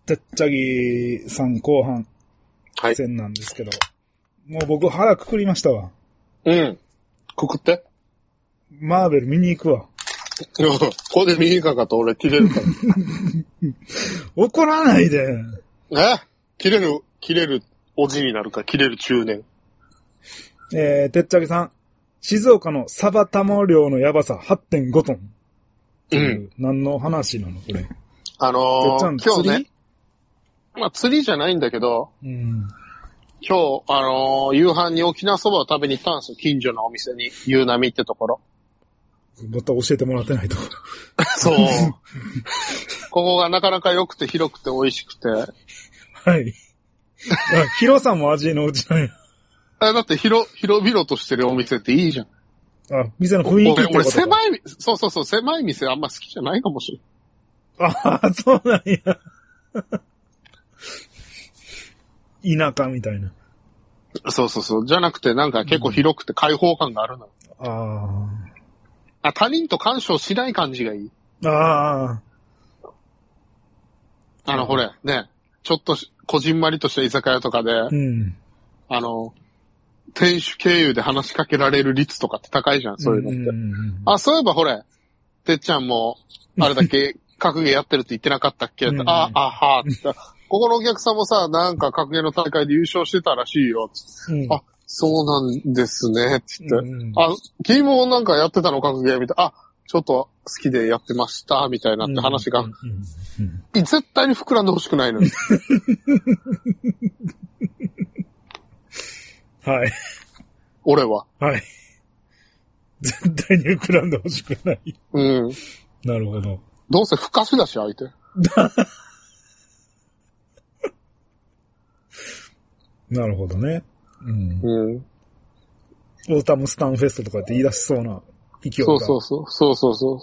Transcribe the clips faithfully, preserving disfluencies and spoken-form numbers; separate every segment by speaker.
Speaker 1: てっちゃぎさん後半戦なんですけど、はい、もう僕腹くくりましたわ。
Speaker 2: うん。くくって。
Speaker 1: マーベル見に行くわ。
Speaker 2: ここで見に行かんかったら俺切れるから。
Speaker 1: 怒らないで。
Speaker 2: え切れる、切れるおじになるか、切れる中年。
Speaker 1: えー、てっちゃぎさん。静岡のサバタモ漁のやばさ はってんご トン。うん。何の話なのこれ。
Speaker 2: あのー、今日ね。まあ釣りじゃないんだけど、うん、今日、あのー、夕飯に沖縄そばを食べに行ったんですよ。近所のお店に。ゆうなみってところ。
Speaker 1: また教えてもらってないと。
Speaker 2: そう。ここがなかなか良くて広くて美味しくて。
Speaker 1: はい。広さも味のうちなんや。
Speaker 2: あ、だって広、広々としてるお店っていいじゃん。
Speaker 1: あ、店の雰囲気ってことか。
Speaker 2: 俺、俺狭い、そうそうそう、狭い店あんま好きじゃないかもしれ
Speaker 1: ん。ああ、そうなんや。田舎みたいな。
Speaker 2: そうそうそう。じゃなくてなんか結構広くて開放感があるの。
Speaker 1: うん、あ
Speaker 2: あ。他人と干渉しない感じがいい。
Speaker 1: ああ。
Speaker 2: あの、これ、ね、ちょっとこじんまりとした居酒屋とかで、うん、あの、店主経由で話しかけられる率とかって高いじゃん、そういうのって。うんうんうん、あ、そういえばほれ、てっちゃんも、あれだけ格ゲーやってるって言ってなかったっけ、うんうん、あ、あ、はぁ、って。ここのお客さんもさ、なんか格ゲーの大会で優勝してたらしいよ。うん、あ、そうなんですね、って言って。うんうん、あ、君もなんかやってたの格ゲーみたいな。あ、ちょっと好きでやってました、みたいなって話が。うんうんうん、絶対に膨らんでほしくないのよ。
Speaker 1: はい。
Speaker 2: 俺は。
Speaker 1: はい。絶対に膨らんでほしくない。
Speaker 2: うん。
Speaker 1: なるほど。
Speaker 2: どうせ不可視だし、相手。
Speaker 1: なるほどね。うん。
Speaker 2: うん。
Speaker 1: オータムスタンフェストとかって言い出しそうな勢いが。
Speaker 2: そうそうそう。そうそうそう。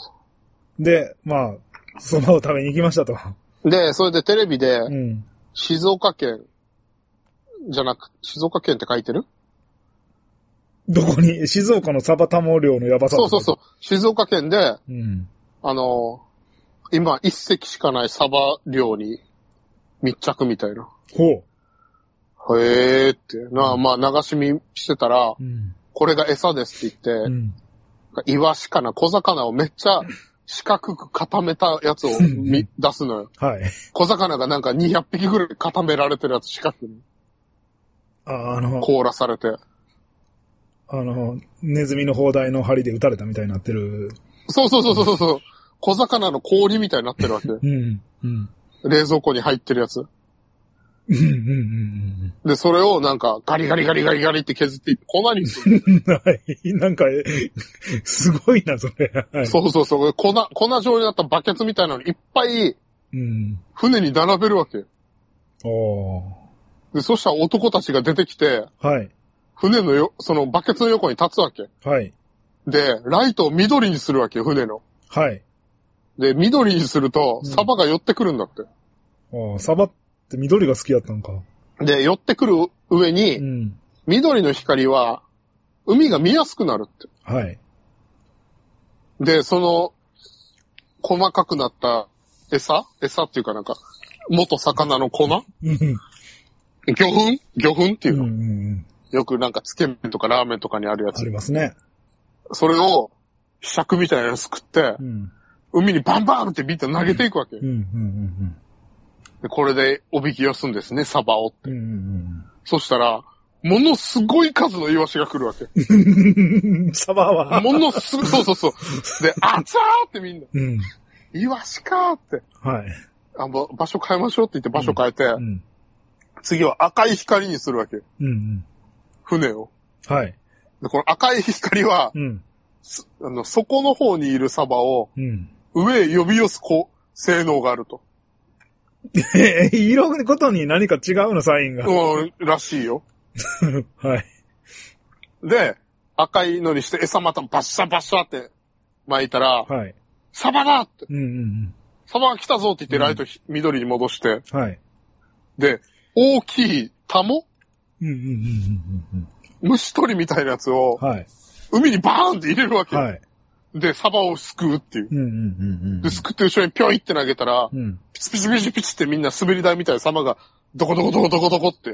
Speaker 1: で、まあ、そばを食べに行きましたと。
Speaker 2: で、それでテレビで、うん、静岡県じゃなく、静岡県って書いてる？
Speaker 1: どこに？静岡のサバタモ漁のやばさ。
Speaker 2: そうそうそう。静岡県で、うん、あの、今一隻しかないサバ漁に密着みたいな。
Speaker 1: ほ
Speaker 2: う。へーって。な、うん、まあ流し見してたら、うん、これが餌ですって言って、うん、イワシかな小魚をめっちゃ四角く固めたやつをみ出すのよ。
Speaker 1: はい。
Speaker 2: 小魚がなんかにひゃくぴきぐらい固められてるやつ四角に。
Speaker 1: あ、あの、
Speaker 2: 凍らされて。
Speaker 1: あの、ネズミの砲台の針で撃たれたみたいになってる。
Speaker 2: そうそうそうそうそう。小魚の氷みたいになってるわけ。うん。うん。冷蔵庫に入ってるやつ。
Speaker 1: うんうんうんうん
Speaker 2: で、それをなんかガリガリガリガリガリって削っていって粉にする。
Speaker 1: はい。なんか、すごいな、それ。はい、
Speaker 2: そうそうそう。粉、粉状になったバケツみたいなのいっぱい、うん。船に並べるわけ。
Speaker 1: おー。
Speaker 2: で、そしたら男たちが出てきて、
Speaker 1: はい。
Speaker 2: 船のよ、そのバケツの横に立つわけ。
Speaker 1: はい。
Speaker 2: で、ライトを緑にするわけよ、船の。
Speaker 1: はい。
Speaker 2: で、緑にすると、サバが寄ってくるんだって。
Speaker 1: うん、ああ、サバって緑が好きだったのか。
Speaker 2: で、寄ってくる上に、うん、緑の光は、海が見やすくなるって。
Speaker 1: はい。
Speaker 2: で、その、細かくなった餌餌っていうかなんか、元魚の粉魚粉魚粉っていうの、うんうんうん。よくなんかつけ麺とかラーメンとかにあるやつ。
Speaker 1: ありますね。そ
Speaker 2: れを、尺みたいなのすくって、うん、海にバンバンってビッと投げていくわけ。うんうんうんうん、でこれでおびき寄すんですね、サバをって。うんうんうん、そしたら、ものすごい数のイワシが来るわけ。
Speaker 1: サバは
Speaker 2: ものすごい、そうそうそう。で、あつーってみんな。うん、イワシかーって。
Speaker 1: はい。
Speaker 2: あ、場所変えましょうって言って場所変えて、うんうん、次は赤い光にするわけ。うんうん、船を。
Speaker 1: はい。
Speaker 2: で、この赤い光は、うん、あの底の方にいるサバを、うん、上へ呼び寄すこ性能があると。
Speaker 1: え、色のことに何か違うの、サインが。
Speaker 2: うん、らしいよ。
Speaker 1: はい。
Speaker 2: で、赤いのにして餌またバッシャバッシャって巻いたら、はい。サバだって。うんうんうん。サバが来たぞって言ってライト、うん、緑に戻して、はい。で、大きいタモうんうんうんうんうん。虫取りみたいなやつを、はい。海にバーンって入れるわけ。はい。 で、サバをすくうっていう。
Speaker 1: うんうんうんうん、
Speaker 2: で、すくって後ろにピョイって投げたら、うん、ピチピチピチピチってみんな滑り台みたいなサバが、どこどこどこどこどこって、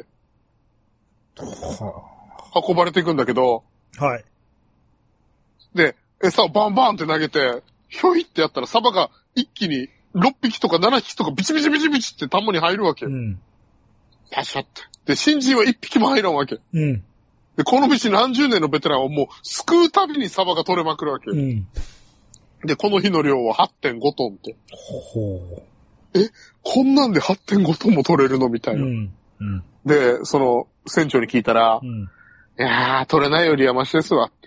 Speaker 2: 運ばれていくんだけど、
Speaker 1: はい。
Speaker 2: で、餌をバンバンって投げて、ひょいってやったらサバが一気にろっぴきとかななひきとかビチビチビチビチってタモに入るわけ。うん。パシャって。で、新人はいっぴきも入らんわけ。
Speaker 1: うん。
Speaker 2: で、この道何十年のベテランはもう、すくうたびにサバが取れまくるわけ。うん。で、この日の量は はってんご トンって。
Speaker 1: ほ
Speaker 2: う。え、こんなんで はってんご トンも取れるのみたいな。うん。うん。で、その、船長に聞いたら、うん、いやー、取れないよりはマシですわって。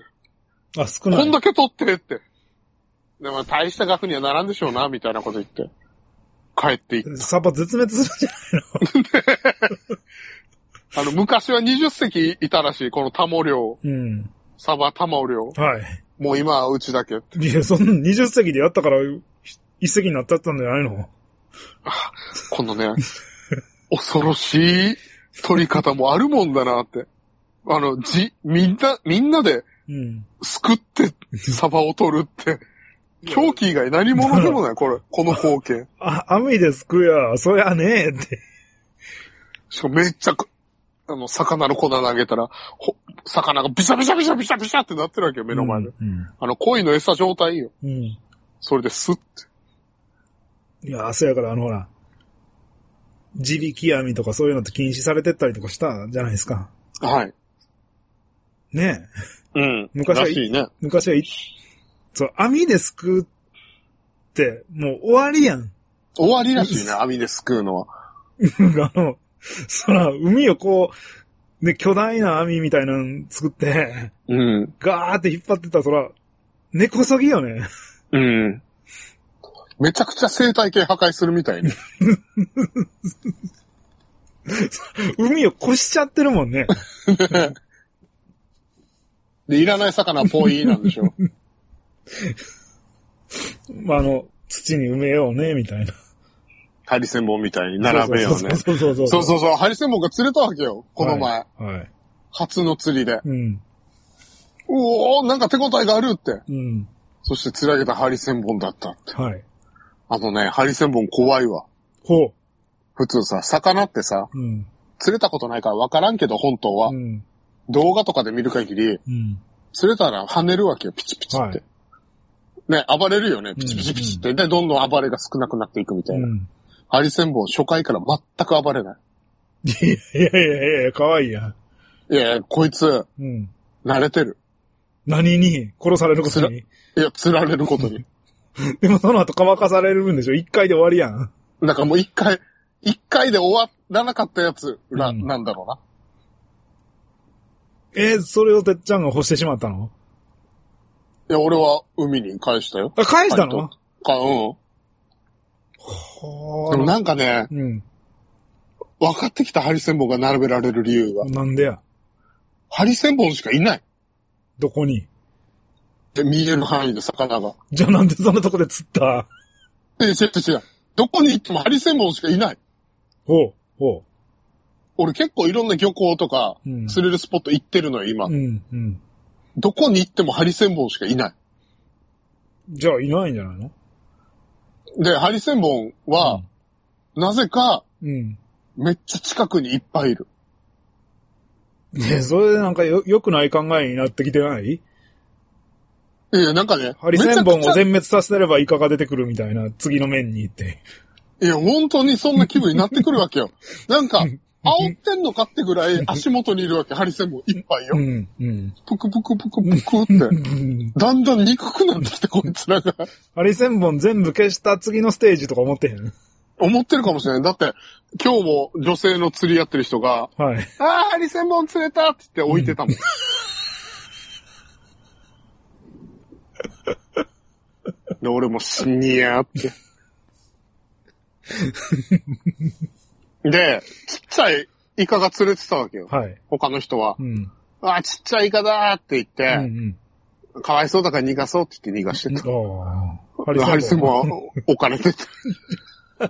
Speaker 1: あ、少ない。
Speaker 2: こんだけ取ってって。でも大した額にはならんでしょうな、みたいなこと言って。帰っていった。
Speaker 1: サバ絶滅するんじゃないの
Speaker 2: あの、昔はにじゅっせきいたらしい、このタモ漁。
Speaker 1: うん。
Speaker 2: サバタモ漁。
Speaker 1: はい。
Speaker 2: もう今はうちだけって。
Speaker 1: いや、そんなにじゅっせきでやったから、一隻になっちゃったんじゃないの
Speaker 2: このね、恐ろしい取り方もあるもんだなって。あの、じ、みんな、みんなで、すくって、サバを取るって、狂気以外何者でもない、これ、この光景。
Speaker 1: あ、網ですくや、そりゃねえって。
Speaker 2: しかもめっちゃ、あの、魚の粉投げたら、ほ、魚がビシャビシャビシャビシャビシャってなってるわけよ、目の前で。うんうん、あの、鯉の餌状態よ。うん、それでスッて。
Speaker 1: いや、そうやから、あのほら、地引き網とかそういうのって禁止されてったりとかしたじゃないですか。
Speaker 2: はい。
Speaker 1: ね
Speaker 2: え。うん。
Speaker 1: 昔は、
Speaker 2: らしいね。
Speaker 1: 昔は、そう、網ですくうって、もう終わりやん。
Speaker 2: 終わりらしいね、網ですくうのは。
Speaker 1: あの、そら、海をこう、ね、巨大な網みたいなの作って、
Speaker 2: うん。
Speaker 1: ガーって引っ張ってたら、そら、根こそぎよね。
Speaker 2: うん。めちゃくちゃ生態系破壊するみたいね。
Speaker 1: 海を越しちゃってるもんね。
Speaker 2: で、いらない魚はポイなんでしょ。
Speaker 1: まあ、あの、土に埋めようね、みたいな。
Speaker 2: ハリセンボンみたいに並べようね。
Speaker 1: そうそうそうそう。
Speaker 2: そうそうそう。ハリセンボンが釣れたわけよ、この前。
Speaker 1: はい。はい、
Speaker 2: 初の釣りで。
Speaker 1: うん。
Speaker 2: おー、なんか手応えがあるって。
Speaker 1: うん。
Speaker 2: そして釣り上げたハリセンボンだったって。
Speaker 1: はい。
Speaker 2: あのね、ハリセンボン怖いわ。
Speaker 1: ほう。
Speaker 2: 普通さ、魚ってさ、うん、釣れたことないから分からんけど、本当は。うん、動画とかで見る限り、うん、釣れたら跳ねるわけよ、ピチピチって。はい、ね、暴れるよね、ピチピチピチって。うんうん、で、どんどん暴れが少なくなっていくみたいな。うん、ハリセンボン初回から全く暴れない。
Speaker 1: いやいやいやいや、かわいいやん。
Speaker 2: いやいや、こいつ、うん、慣れてる。
Speaker 1: 何に殺されることに？
Speaker 2: いや、釣られることに。
Speaker 1: でもその後乾かされるんでしょ？一回で終わりやん。
Speaker 2: だからもう一回、一回で終わらなかったやつら、うん、なんだろうな。
Speaker 1: えー、それをてっちゃんが干してしまったの？
Speaker 2: いや、俺は海に返したよ。
Speaker 1: あ、返したの？
Speaker 2: か、うん。でもなんかね、うん、分かってきたハリセンボンが並べられる理由が。
Speaker 1: なんでや？
Speaker 2: ハリセンボンしかいない。
Speaker 1: どこに？
Speaker 2: で、見える範囲で魚が。
Speaker 1: じゃあなんでそんなとこで釣った？
Speaker 2: え、違う違う。どこに行ってもハリセンボンしかいない。
Speaker 1: ほう、ほう。
Speaker 2: 俺結構いろんな漁港とか、うん、釣れるスポット行ってるのよ、今。
Speaker 1: うんうん、
Speaker 2: どこに行ってもハリセンボンしかいない。
Speaker 1: じゃあいないんじゃないの？
Speaker 2: で、ハリセンボンは、うん、なぜか、
Speaker 1: うん、
Speaker 2: めっちゃ近くにいっぱいいる。
Speaker 1: ね、それでなんかよ、良くない考えになってきてない？
Speaker 2: いや、なんかね。
Speaker 1: ハリセンボンを全滅させればイカが出てくるみたいな、次の面に行って。
Speaker 2: いや、本当にそんな気分になってくるわけよ。なんか、煽ってんのかってぐらい足元にいるわけ、ハリセンボンいっぱいよ。
Speaker 1: うんうん、
Speaker 2: ぷくぷくぷくぷくって。だんだん憎くなってきて、こいつらが。
Speaker 1: ハリセンボン全部消した次のステージとか思ってへん？
Speaker 2: 思ってるかもしれない。だって、今日も女性の釣りやってる人が、
Speaker 1: はい、
Speaker 2: ああ、ハリセンボン釣れたって言って置いてたもん。うんで、俺も死にやーって。で、ちっちゃいイカが釣れてたわけよ。
Speaker 1: はい。
Speaker 2: 他の人は。
Speaker 1: うん、
Speaker 2: ああ、ちっちゃいイカだーって言って、うんうん、かわいそうだから逃がそうって言って逃がしてた。
Speaker 1: あ
Speaker 2: ハリセンボンは置かれてた。だ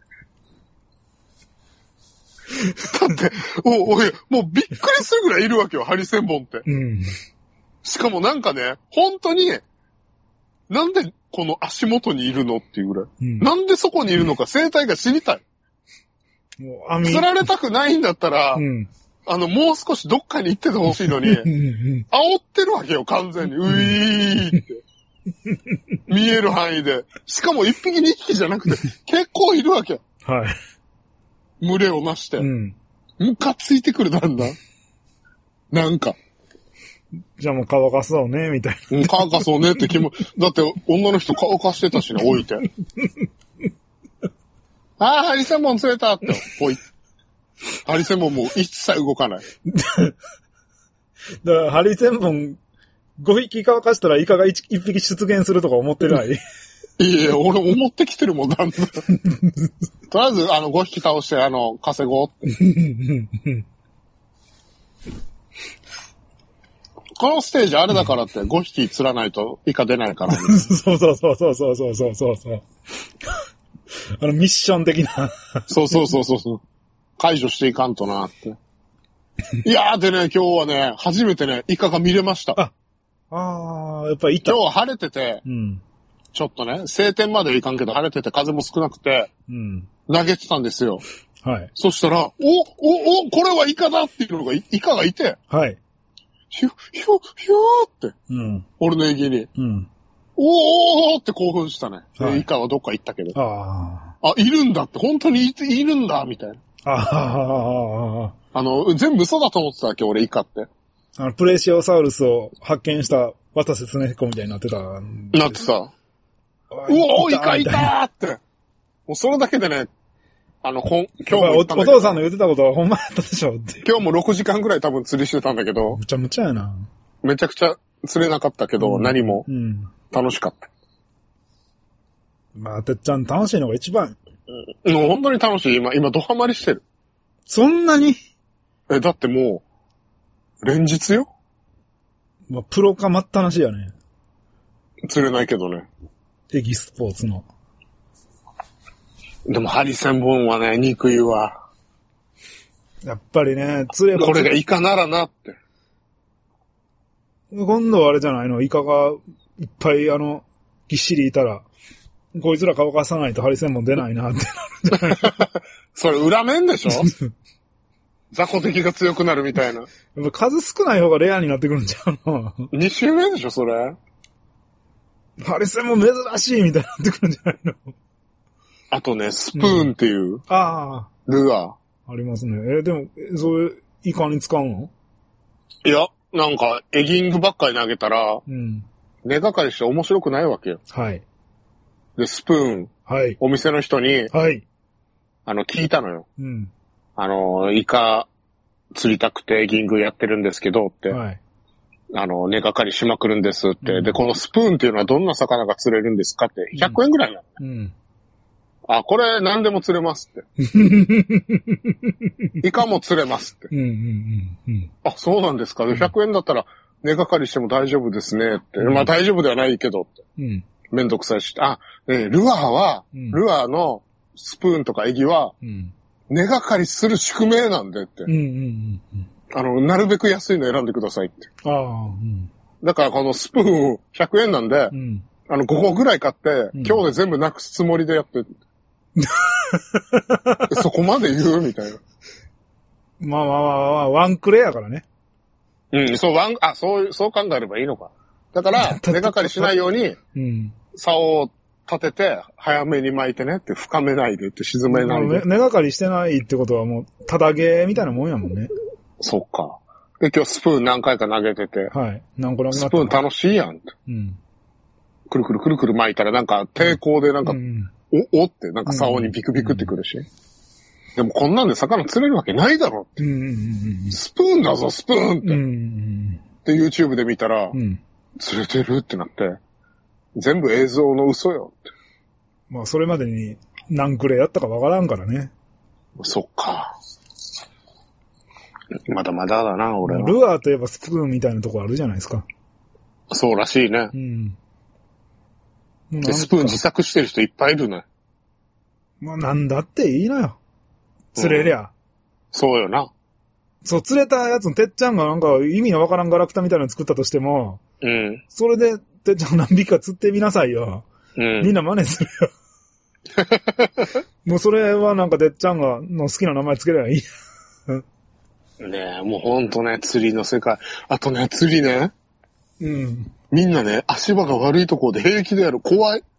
Speaker 2: って、おおい、もうびっくりするぐらいいるわけよ、ハリセンボンって。
Speaker 1: うん、
Speaker 2: しかもなんかね、本当に、 なんでこの足元にいるのっていうぐらい。うん、なんでそこにいるのか生態が知りたい。もう網釣られたくないんだったら、うん、あの、もう少しどっかに行っててほしいのに、煽ってるわけよ、完全に。ういーって。見える範囲で。しかも一匹二匹じゃなくて、結構いるわけ。はい。群れをなして。うん。ムカついてくるなんだ。なんか。
Speaker 1: じゃあもう乾かそうね、みたい
Speaker 2: な。乾かそうねって気も、だって女の人乾かしてたしね、置いて。ああ、ハリセンボン釣れたって、ほい。ハリセンボンもう一切動かない。
Speaker 1: だから、ハリセンボンごひき乾かしたらイカが 1, 一匹出現するとか思ってないい
Speaker 2: やいや、俺思ってきてるもん、だんだん。とりあえず、あの、ごひき倒して、あの、稼ごうって。このステージあれだからってごひき釣らないとイカ出ないから。
Speaker 1: そうそうそうそうそうそうそうそう。あのミッション的な。
Speaker 2: そうそうそうそうそう。解除していかんとなって。いやーでね、今日はね、初めてね、イカが見れました。
Speaker 1: あ、あー、やっぱりいた。
Speaker 2: 今日は晴れてて、うん、ちょっとね、晴天までいかんけど晴れてて風も少なくて、うん、投げてたんですよ。はい。そしたら、お、お、お、これはイカだっていうのが、イカがいて、はい。ひゅ、ひゅ、ひゅーって、うん、俺の駅に、うん、おーって興奮したね。はい、イカはどっか行ったけど。ああ。あ、いるんだって、本当に い, いるんだ、みたいな。ああ。あの、全部嘘だと思ってたわけ、俺イカって。
Speaker 1: あの、プレシオサウルスを発見した渡瀬恒彦みたいになってた。
Speaker 2: なってさ。うおー、イカいたーって。もうそれだけでね、あの、ほん、今日も
Speaker 1: お, お父さんの言ってたことはほんまやったでしょって。
Speaker 2: 今日もろくじかんぐらい多分釣りしてたんだけど。
Speaker 1: むちゃむちゃやな。
Speaker 2: めちゃくちゃ釣れなかったけど、うん、何も楽しかった。
Speaker 1: うん、まあ、てっちゃん楽しいのが一番。
Speaker 2: うん、もう本当に楽しい。今、今ドハマりしてる。
Speaker 1: そんなに？
Speaker 2: え、だってもう、連日よ。
Speaker 1: まあ、プロか待ったなしやね。
Speaker 2: 釣れないけどね。
Speaker 1: エキスポーツの。
Speaker 2: でもハリセンボンはね、憎いわ。
Speaker 1: やっぱりね、釣れば。
Speaker 2: これがイカならなって。
Speaker 1: 今度はあれじゃないの、イカがいっぱいあの、ぎっしりいたら、こいつら乾かさないとハリセンボン出ないなってなるんじゃない
Speaker 2: それ裏面でしょ雑魚敵が強くなるみたいな。
Speaker 1: やっぱ数少ない方がレアになってくるんちゃうの？
Speaker 2: に週目でしょ、それ。
Speaker 1: ハリセンボン珍しいみたいになってくるんじゃないの？
Speaker 2: あとね、スプーンっていう。うん、ああ。ルアー。
Speaker 1: ありますね。えー、でも、そういうイカに使うの？
Speaker 2: いや、なんか、エギングばっかり投げたら、うん、根がかりして面白くないわけよ。はい。で、スプーン。はい。お店の人に、はい。あの、聞いたのよ。うん。あの、イカ釣りたくてエギングやってるんですけどって。はい。あの、根がかりしまくるんですって、うん。で、このスプーンっていうのはどんな魚が釣れるんですかって、ひゃくえんぐらいなの、うん。うん。あ、これ何でも釣れますって。イカも釣れますって。うんうんうんうん、あ、そうなんですか。ひゃくえんだったら根がかりしても大丈夫ですねって。うん、まあ大丈夫ではないけどって。うん、めんどくさいし。あ、ね、ルアーは、うん、ルアーのスプーンとかエギは、うん、根がかりする宿命なんでって、うんうんうんうん。あの、なるべく安いの選んでくださいって。あ、うん、だからこのスプーンひゃくえんなんで、うん、あのごこぐらい買って、うん、今日で全部なくすつもりでやって、そこまで言うみたいな。
Speaker 1: まあまあまあまあ、ワンクレやからね。
Speaker 2: うん、そう、ワン、あ、そう、そう考えればいいのか。だから、根がかりしないように、うん、竿を立てて、早めに巻いてねって、深めないでって、沈めないで。
Speaker 1: 根がかりしてないってことはもう、ただげみたいなもんやもんね。
Speaker 2: そっか。で、今日スプーン何回か投げてて。はい。何個なくなった。スプーン楽しいやんって。うん。くるくるくるくる巻いたらなんか抵抗でなんか、うん、お、おってなんか竿にビクビクってくるし。うんうん、でもこんなんで魚釣れるわけないだろって。うんうんうん、スプーンだぞ、スプーンって。うんうん、で、YouTube で見たら、うん、釣れてるってなって、全部映像の嘘よって。
Speaker 1: まあ、それまでに何クレやったかわからんからね。
Speaker 2: そっか。まだまだだな、俺は。
Speaker 1: ルアーといえばスプーンみたいなとこあるじゃないですか。
Speaker 2: そうらしいね。うん。で、スプーン自作してる人いっぱいいるね。
Speaker 1: まあ、なんだっていいのよ。釣れりゃ、うん。
Speaker 2: そうよな。
Speaker 1: そう、釣れたやつのてっちゃんがなんか意味のわからんガラクタみたいなの作ったとしても、うん。それでてっちゃん何匹か釣ってみなさいよ。うん。みんな真似するよ。もうそれはなんかてっちゃんがの好きな名前つければいい。
Speaker 2: ねえ、もうほんとね、釣りの世界。あとね、釣りね。
Speaker 1: うん。
Speaker 2: みんなね、足場が悪いところで平気でやる。怖い。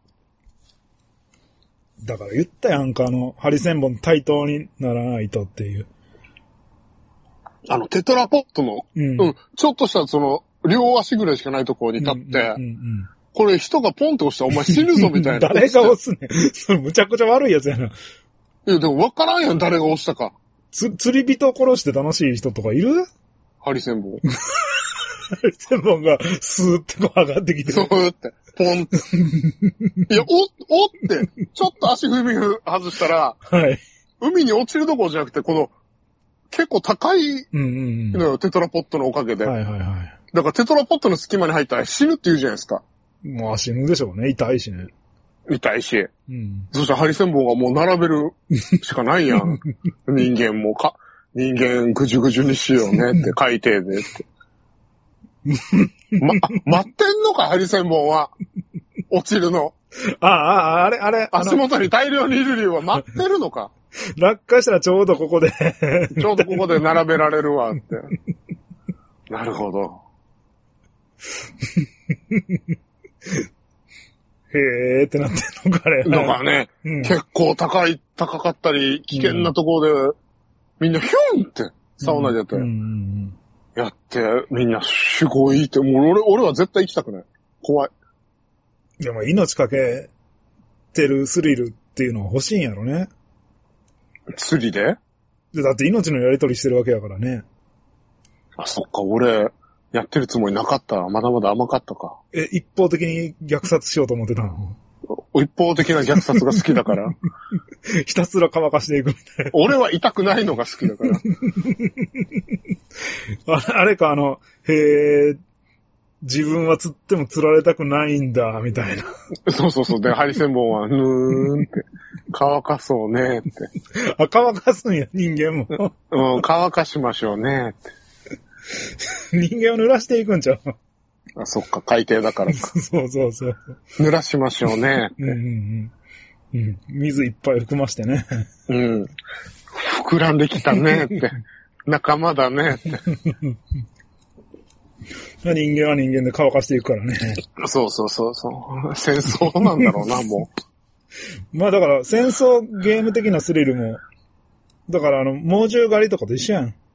Speaker 1: だから言ったやんか、あの、ハリセンボン対等にならないとっていう。
Speaker 2: あの、テトラポットの、うん、うん、ちょっとしたその、両足ぐらいしかないところに立って、うんうんうんうん、これ人がポンって押したらお前死ぬぞみたいな。
Speaker 1: 誰が押すねん。それむちゃくちゃ悪いやつやな。い
Speaker 2: や、でも分からんやん、誰が押したか。
Speaker 1: つ、釣り人殺して楽しい人とかいる？
Speaker 2: ハリセンボン。
Speaker 1: ハリセンボンがスーってこう上がってきて。
Speaker 2: そうって。ポンって。いや、お、おって、ちょっと足踏み外したら、はい。海に落ちるところじゃなくて、この、結構高いのよ、うんうんうん、テトラポットのおかげで。はいはいはい。だからテトラポットの隙間に入ったら死ぬって言うじゃないですか。
Speaker 1: まあ死ぬでしょうね。痛いしね。
Speaker 2: 痛いし。うん。そしたらハリセンボンがもう並べるしかないやん。人間もか、人間ぐじゅぐじゅにしようねって、海底でって。ま、待ってんのか、ハリセンボンは。落ちるの。
Speaker 1: ああ、ああ、あれ、あれ。
Speaker 2: 足元に大量にいる理由は待ってるのか。
Speaker 1: 落下したらちょうどここで。
Speaker 2: ちょうどここで並べられるわって。なるほど。
Speaker 1: へーってなってんのかね。
Speaker 2: だからね、うん、結構高い、高かったり、危険なところで、うん、みんなヒュンってサウナでやって、うん、やって、みんなすごいって、もう俺、俺は絶対行きたくない。怖い。
Speaker 1: いや、まあ命かけてるスリルっていうのは欲しいんやろね。
Speaker 2: 釣りで？
Speaker 1: だって命のやり取りしてるわけやからね。
Speaker 2: あ、そっか、俺、やってるつもりなかった。まだまだ甘かったか。
Speaker 1: え、一方的に虐殺しようと思ってたの？
Speaker 2: 一方的な虐殺が好きだから。
Speaker 1: ひたすら乾かしていくみたいな。
Speaker 2: 俺は痛くないのが好きだから。
Speaker 1: あ, あれか、あの、へー、自分は釣っても釣られたくないんだ、みたいな。
Speaker 2: そうそうそう。で、ハリセンボンは、ぬーんって、乾かそうねって。
Speaker 1: あ、乾かすんや、人間も。
Speaker 2: うん、乾かしましょうねって。
Speaker 1: 人間を濡らしていくんちゃう？
Speaker 2: あ、そっか、海底だからか。
Speaker 1: そうそうそう。
Speaker 2: 濡らしましょうねって。
Speaker 1: うんうんうん。水いっぱい含ましてね。
Speaker 2: うん。膨らんできたねって。仲間だねって。
Speaker 1: 人間は人間で乾かしていくからね。
Speaker 2: そうそうそうそう。戦争なんだろうな、も
Speaker 1: う。まあだから、戦争ゲーム的なスリルも、だからあの、猛獣狩りとかと一緒やん。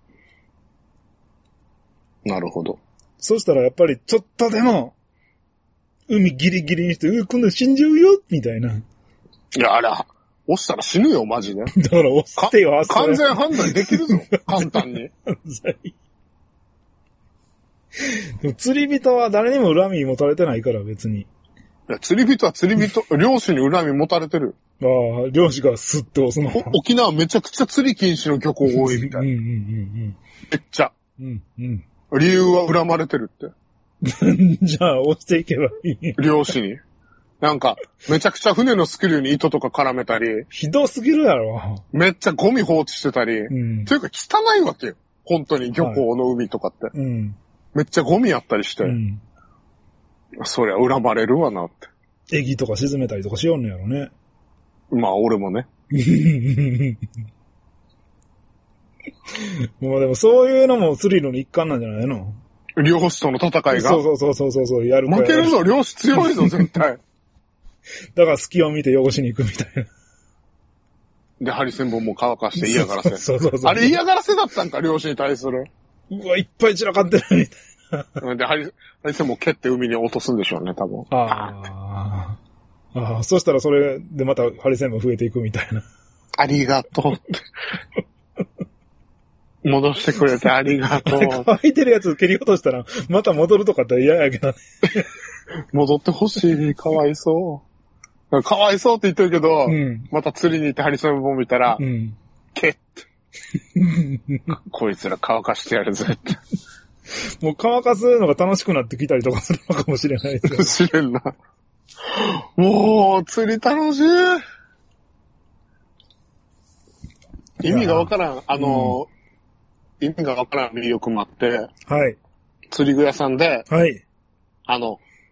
Speaker 2: なるほど。
Speaker 1: そしたらやっぱりちょっとでも、海ギリギリにして、う今度死んじゃうよみたいな。い
Speaker 2: や、あれ、押したら死ぬよ、マジで。
Speaker 1: だから押してよ、
Speaker 2: 完全判断できるぞ、簡単に。
Speaker 1: でも釣り人は誰にも恨み持たれてないから、別に。
Speaker 2: いや、釣り人は釣り人、漁師に恨み持たれてる。
Speaker 1: ああ、漁師がスッと押すの。
Speaker 2: 沖縄めちゃくちゃ釣り禁止の漁港多いみたいな。うんうんうんうん。めっちゃ。
Speaker 1: うんうん。
Speaker 2: 理由は恨まれてるって。
Speaker 1: じゃあ、押していけばいい。
Speaker 2: 漁師に。なんか、めちゃくちゃ船のスクリューに糸とか絡めたり。
Speaker 1: ひどすぎるやろ。
Speaker 2: めっちゃゴミ放置してたり。うん、というか汚いわけよ。本当に漁港の海とかって。はい、うん、めっちゃゴミあったりして。うん、そりゃ恨まれるわなって。
Speaker 1: エギとか沈めたりとかしよんのやろね。
Speaker 2: まあ、俺もね。
Speaker 1: もうでもそういうのもスリルの一環なんじゃないの？
Speaker 2: 漁師との戦いが。
Speaker 1: そうそうそうそうそう、やる
Speaker 2: 負けるぞ、漁師強いぞ、絶対。
Speaker 1: だから隙を見て汚しに行くみたいな。
Speaker 2: で、ハリセンボンも乾かして嫌がらせ。
Speaker 1: そうそうそう。
Speaker 2: あれ嫌がらせだったんか、漁師に対する。
Speaker 1: うわ、いっぱい散らかってるみたいな。
Speaker 2: で、ハリ、ハリセンボン蹴って海に落とすんでしょうね、多分。
Speaker 1: ああ。ああ、そしたらそれでまたハリセンボン増えていくみたいな。
Speaker 2: ありがとうって。戻してくれてありがとう。
Speaker 1: 乾いてるやつ蹴り落としたら、また戻るとかって嫌やけどね。
Speaker 2: 戻ってほしい。かわいそう。かわいそうって言ってるけど、うん、また釣りに行ってハリセンボン見たら、うん、蹴って。こいつら乾かしてやるぜって。
Speaker 1: もう乾かすのが楽しくなってきたりとかするのかもしれないですよ。
Speaker 2: 知れんな。もう、釣り楽しい。意味がわからん。あの、うん意味がわからん魅力もあって、
Speaker 1: はい。
Speaker 2: 釣り具屋さんで、
Speaker 1: はい。
Speaker 2: あの、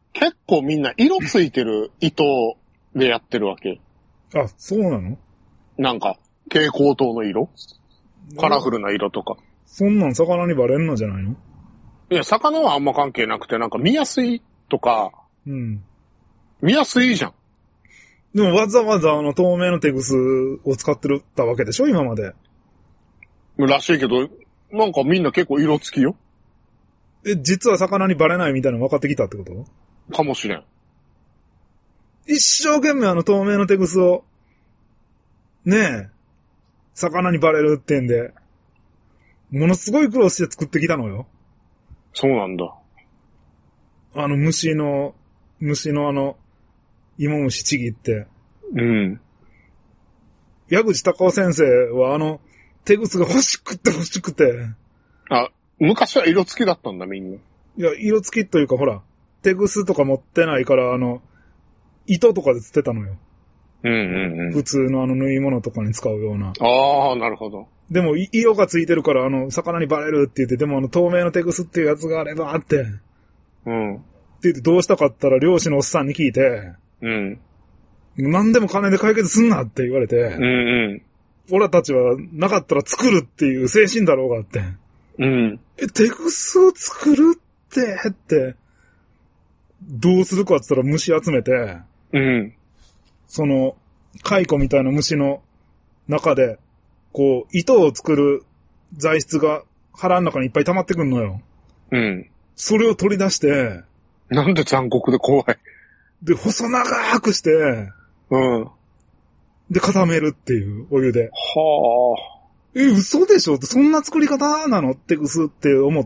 Speaker 2: 結構みんな色ついてる糸でやってるわけ。
Speaker 1: あ、そうなの？
Speaker 2: なんか、蛍光灯の色？カラフルな色とか。
Speaker 1: そんなん魚にバレんのじゃないの？
Speaker 2: いや、魚はあんま関係なくて、なんか見やすいとか、
Speaker 1: うん。
Speaker 2: 見やすいじゃん。
Speaker 1: でもわざわざあの透明のテグスを使ってるったわけでしょ今まで。
Speaker 2: らしいけど、なんかみんな結構色付きよ。
Speaker 1: え、実は魚にバレないみたいなの分かってきたってこと？
Speaker 2: かもしれん。
Speaker 1: 一生懸命あの透明のテグスを、ねえ、魚にバレるってんで、ものすごい苦労して作ってきたのよ。
Speaker 2: そうなんだ。
Speaker 1: あの虫の、虫のあの、芋虫ちぎって。
Speaker 2: うん。
Speaker 1: 矢口隆夫先生はあの、テグスが欲しくて欲しくて。
Speaker 2: あ、昔は色付きだったんだみんな。い
Speaker 1: や、色付きというかほら、テグスとか持ってないからあの、糸とかで釣ってたのよ。
Speaker 2: うんうんうん。
Speaker 1: 普通のあの縫い物とかに使うような。
Speaker 2: ああ、なるほど。
Speaker 1: でも、色がついてるから、あの、魚にバレるって言って、でもあの、透明のテグスっていうやつがあればって。
Speaker 2: うん。って
Speaker 1: 言ってどうしたかったら、漁師のおっさんに聞いて、
Speaker 2: うん。
Speaker 1: 何でも金で解決すんなって言われて、
Speaker 2: うんうん。
Speaker 1: 俺たちはなかったら作るっていう精神だろうがって。
Speaker 2: うん。
Speaker 1: え、テグスを作るって、って、どうするかって言ったら虫集めて、
Speaker 2: うん。
Speaker 1: その、蚕みたいな虫の中で、こう、糸を作る材質が腹の中にいっぱい溜まってくんのよ。
Speaker 2: うん。
Speaker 1: それを取り出して、
Speaker 2: なんで残酷で怖い。
Speaker 1: で、細長くして、
Speaker 2: うん。
Speaker 1: で、固めるっていう、お湯で。
Speaker 2: はあ。
Speaker 1: え、嘘でしょって、そんな作り方なのテグスって思って、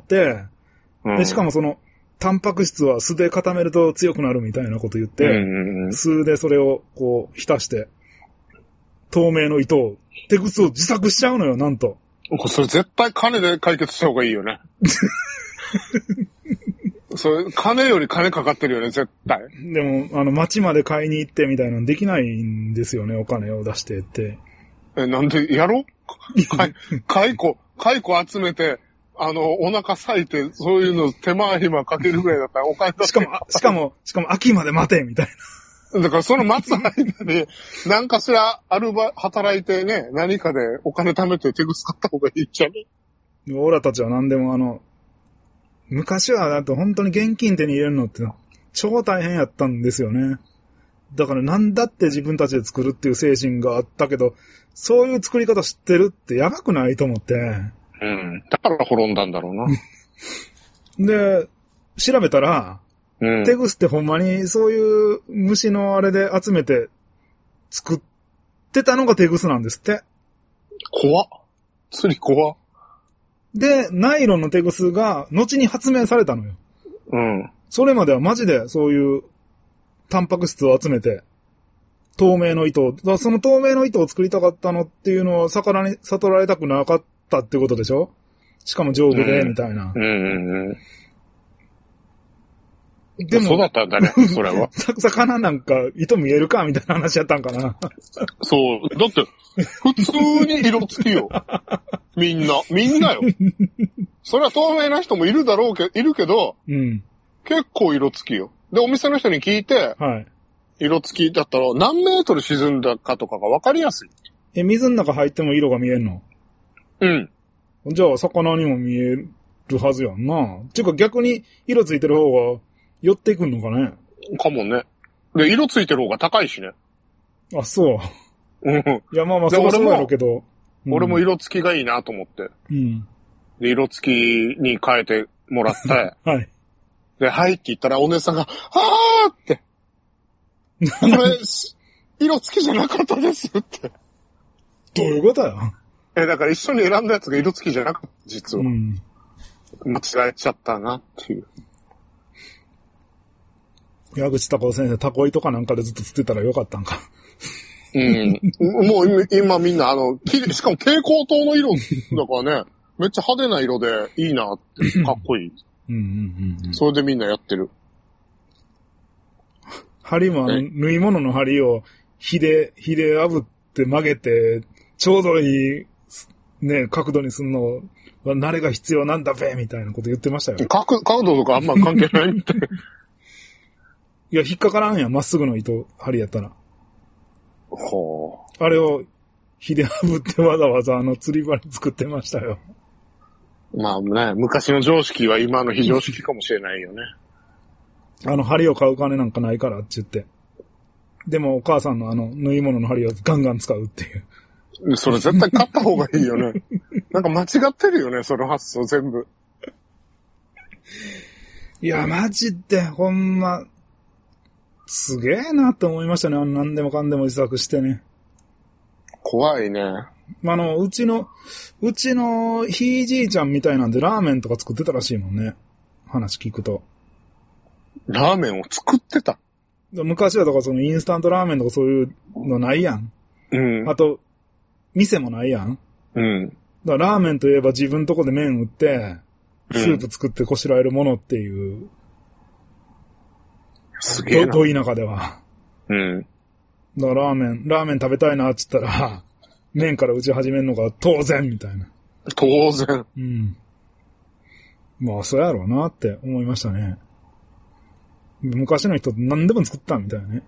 Speaker 2: うん、
Speaker 1: で、しかもその、タンパク質は酢で固めると強くなるみたいなこと言って、
Speaker 2: うんうん、
Speaker 1: 酢でそれをこう、浸して、透明の糸を、テグスを自作しちゃうのよ、なんと。
Speaker 2: それ絶対金で解決した方がいいよね。それ、金より金かかってるよね、絶対。
Speaker 1: でも、あの、町まで買いに行ってみたいなのできないんですよね、お金を出してって。
Speaker 2: え、なんで、やろかい、蚕、蚕集めて、あの、お腹裂いて、そういうの手間暇かけるぐらいだったらお金出して。
Speaker 1: しかも、しかも、しかも秋まで待て、みたい
Speaker 2: な。だからその待つ間に、何かしらアルバ、働いてね、何かでお金貯めて手ぐす買った方がいいんじゃね？
Speaker 1: 俺らたちは何でもあの、昔はだって本当に現金手に入れるのって超大変やったんですよね。だから何だって自分たちで作るっていう精神があったけど、そういう作り方知ってるってやばくないと思って。
Speaker 2: うん。だから滅んだんだろうな。
Speaker 1: で、調べたら、うん、テグスってほんまにそういう虫のあれで集めて作ってたのがテグスなんですって。
Speaker 2: 怖っ。釣り怖っ。
Speaker 1: で、ナイロンのテグスが後に発明されたのよ。
Speaker 2: うん。
Speaker 1: それまではマジでそういうタンパク質を集めて、透明の糸を、だからその透明の糸を作りたかったのっていうのを魚に悟られたくなかったってことでしょ？しかも丈夫で、うん、みたいな。
Speaker 2: うんうんうん。
Speaker 1: でも、
Speaker 2: そうだったんだね、それは。
Speaker 1: 魚なんか糸見えるかみたいな話やったんかな。
Speaker 2: そう。だって、普通に色付きよ。みんな。みんなよ。それは透明な人もいるだろうけど、いるけど、
Speaker 1: うん、
Speaker 2: 結構色付きよ。で、お店の人に聞いて、
Speaker 1: はい、
Speaker 2: 色付きだったら何メートル沈んだかとかが分かりやすい。
Speaker 1: え、水の中入っても色が見えんの？
Speaker 2: うん。
Speaker 1: じゃあ、魚にも見えるはずやんな。っていうか逆に色ついてる方が寄ってくんのかね。
Speaker 2: かもね。で、色ついてる方が高いしね。
Speaker 1: あ、そう。
Speaker 2: うん。
Speaker 1: いや、まあまあ、そうそうやろうけど。
Speaker 2: うん、俺も色付きがいいなと思って。
Speaker 1: うん。
Speaker 2: で、色付きに変えてもらって。
Speaker 1: はい。
Speaker 2: で、はいって言ったらお姉さんが、はーって。これ、色付きじゃなかったですって。
Speaker 1: どういうことや？
Speaker 2: え、だから一緒に選んだやつが色付きじゃなかった、実は。うん。間違えちゃったなっていう。
Speaker 1: 矢口隆夫先生、タコ糸かなんかでずっと釣ってたらよかったんか。
Speaker 2: うん。もう今みんなあの、しかも蛍光灯の色だからね、めっちゃ派手な色でいいなって、かっこいい。
Speaker 1: うんうんうんうん、
Speaker 2: それでみんなやってる。
Speaker 1: 針もあの、縫い物の針を火で、火で炙って曲げて、ちょうどいい、ね、角度にすんのは慣れが必要なんだべみたいなこと言ってましたよ。
Speaker 2: 角、角度とかあんま関係ないって。
Speaker 1: いや、引っかからんやん、まっすぐの糸、針やったら。
Speaker 2: ほ
Speaker 1: う。あれを、火で炙ってわざわざあの釣り針作ってましたよ。
Speaker 2: まあね、昔の常識は今の非常識かもしれないよね。
Speaker 1: あの針を買う金なんかないからって言って。でもお母さんのあの縫い物の針をガンガン使うっていう。
Speaker 2: それ絶対買った方がいいよね。なんか間違ってるよね、その発想全部。
Speaker 1: いや、マジでほんま、すげえなって思いましたね。あの何でもかんでも自作してね。
Speaker 2: 怖いね。
Speaker 1: あの、うちの、うちのひいじいちゃんみたいなんでラーメンとか作ってたらしいもんね。話聞くと。
Speaker 2: ラーメンを作ってた？
Speaker 1: 昔はだからそのインスタントラーメンとかそういうのないやん。
Speaker 2: うん。
Speaker 1: あと、店もないやん。
Speaker 2: うん。
Speaker 1: だからラーメンといえば自分とこで麺売って、スープ作ってこしらえるものっていう。うん、
Speaker 2: すげえな。
Speaker 1: ど、ど田舎では。
Speaker 2: うん。
Speaker 1: だからラーメン、ラーメン食べたいなって言ったら、麺から打ち始めるのが当然みたいな。
Speaker 2: 当然。
Speaker 1: うん。まあ、そうやろうなって思いましたね。昔の人って何でも作ったみたいなね。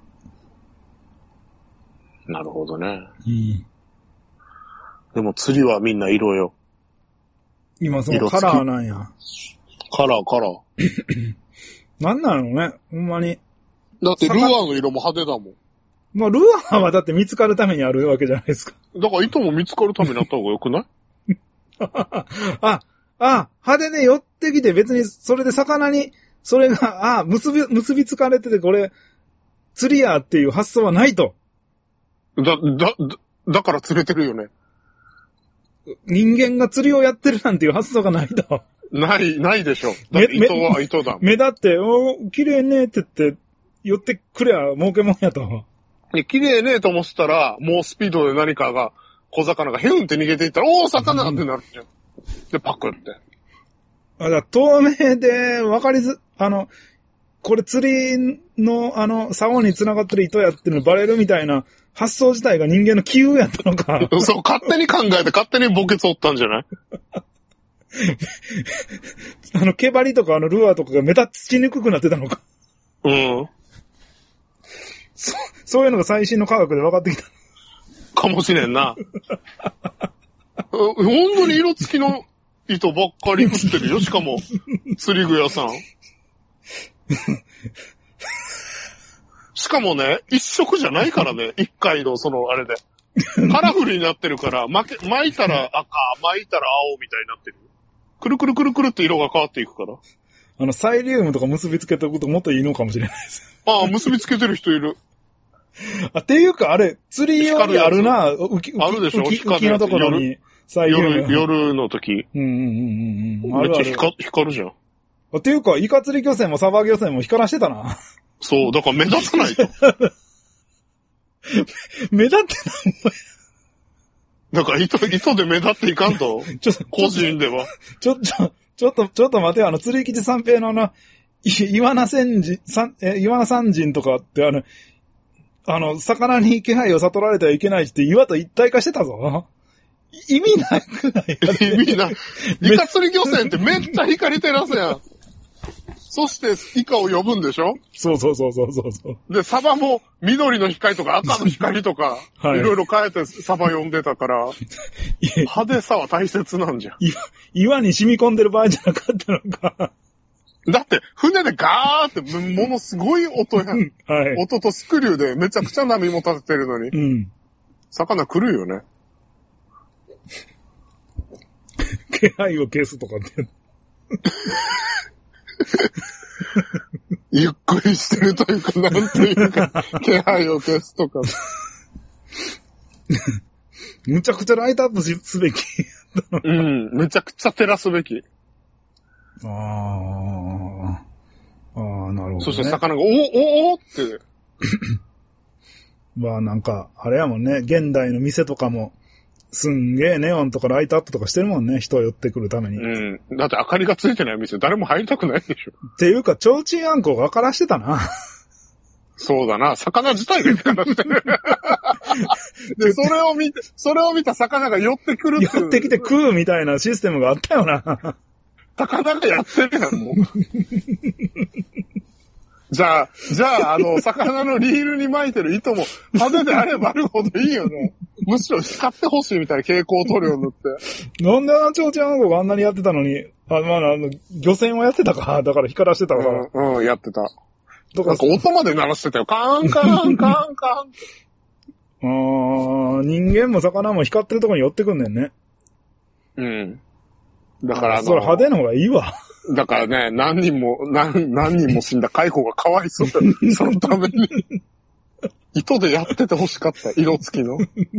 Speaker 2: なるほどね。
Speaker 1: うん。
Speaker 2: でも釣りはみんな色よ。
Speaker 1: 今そのカラーなんや。
Speaker 2: カラー、カラー。
Speaker 1: なんなのね、ほんまに。
Speaker 2: だってルアーの色も派手だもん。
Speaker 1: まあ、ルアーはだって見つかるためにあるわけじゃないですか。
Speaker 2: だから糸も見つかるためになった方がよくない
Speaker 1: あ、あ、派手ね、寄ってきて別にそれで魚に、それが、あ、結び、結びつかれててこれ、釣りやっていう発想はないと。
Speaker 2: だ、だ、だ、だから釣れてるよね。
Speaker 1: 人間が釣りをやってるなんていう発想がないと。
Speaker 2: ない、ないでしょ。だって糸は糸だもん。
Speaker 1: 目立って、おー、綺麗ねって言って、寄ってくりゃ儲けもんやと。
Speaker 2: 綺麗ねと思ってたら、もうスピードで何かが、小魚がヒュンって逃げていったら、おー、魚ってなるじゃん。で、パクって。
Speaker 1: あ、だ透明で、わかりず、あの、これ釣りの、あの、竿に繋がってる糸やってるのバレるみたいな発想自体が人間の気運やったのか。
Speaker 2: そう、勝手に考えて勝手にボケつおったんじゃない
Speaker 1: あの、毛針とかあの、ルアーとかが目立ちにくくなってたのか。
Speaker 2: うん。
Speaker 1: そ、そういうのが最新の科学で分かってきた。
Speaker 2: かもしれんな。本当に色付きの糸ばっかり売ってるよ。しかも、釣り具屋さん。しかもね、一色じゃないからね。一回のそのあれで。カラフルになってるから、巻け、巻いたら赤、巻いたら青みたいになってる。くるくるくるくるって色が変わっていくから。
Speaker 1: あの、サイリウムとか結びつけておくともっといいのかもしれないです。
Speaker 2: ああ、結びつけてる人いる。
Speaker 1: あ、っていうか、あれ、釣り用にあるな、浮き、
Speaker 2: あるでしょ、
Speaker 1: 浮き、浮きのところに、サイリウム。
Speaker 2: 夜、夜の時。
Speaker 1: うんうんうんうん。
Speaker 2: めっちゃ光、光るじゃん。
Speaker 1: あ、っていうか、イカ釣り漁船もサバ漁船も光らしてたな。
Speaker 2: そう、だから目立たないと。
Speaker 1: 目立ってない。
Speaker 2: だから糸、糸で目立っていかんと。ちょっと、個人では。
Speaker 1: ちょ、ちょ、ちょっと、ちょっと待てよ、あの、釣り吉三平のあの、い、岩名仙人、三、え、岩名三人とかって、あの、あの、魚に気配を悟られてはいけないって岩と一体化してたぞ。意味なくない
Speaker 2: 意味ない。イカ釣り漁船ってめっちゃ光照らすやん。そして、イカを呼ぶんでしょ？
Speaker 1: そうそうそうそうそうそう。
Speaker 2: で、サバも緑の光とか赤の光とか、はい、いろいろ変えてサバ呼んでたから、派手さは大切なんじゃん。
Speaker 1: 岩、岩に染み込んでる場合じゃなかったのか。
Speaker 2: だって、船でガーってものすごい音やん。はい、音とスクリューでめちゃくちゃ波も立ててるのに。うん。魚来るよね。
Speaker 1: 気配を消すとかって。
Speaker 2: ゆっくりしてるというか、なんというか、気配を消すとか。
Speaker 1: むちゃくちゃライトアップすべき。
Speaker 2: うん、めちゃくちゃ照らすべき。
Speaker 1: ああ、ああ、なるほど、ね。
Speaker 2: そして魚が、おおおって。
Speaker 1: まあなんか、あれやもんね、現代の店とかも、すんげえネオンとかライトアップとかしてるもんね、人を寄ってくるために。
Speaker 2: うん。だって明かりがついてない店、誰も入りたくないでしょ。
Speaker 1: っていうか、ちょうちんあんこを分からしてたな。
Speaker 2: そうだな、魚自体が分からしてる。で、それを見て、それを見た魚が寄ってくるっていう。
Speaker 1: 寄ってきて食うみたいなシステムがあったよな。
Speaker 2: 魚がやってるやん、もう。 じゃあ、じゃあ、あの、魚のリールに巻いてる糸も派手であればあるほどいいよね。むしろ光ってほしいみたいな蛍光塗料塗って。
Speaker 1: なんであのちょうちゃんがあんなにやってたのに、あ、まあ、あの、漁船をやってたか、だから光らしてたから。
Speaker 2: うん、うん、やってた。なんか音まで鳴らしてたよ。カーンカーンカーンカーン。
Speaker 1: あー、人間も魚も光ってるところに寄ってくんねんね。
Speaker 2: うん。だからあの、
Speaker 1: それ派手な方がいいわ。
Speaker 2: だからね、何人も、何、何人も死んだ蚕がかわいそうだよ。そのために。糸でやってて欲しかった。色付きの。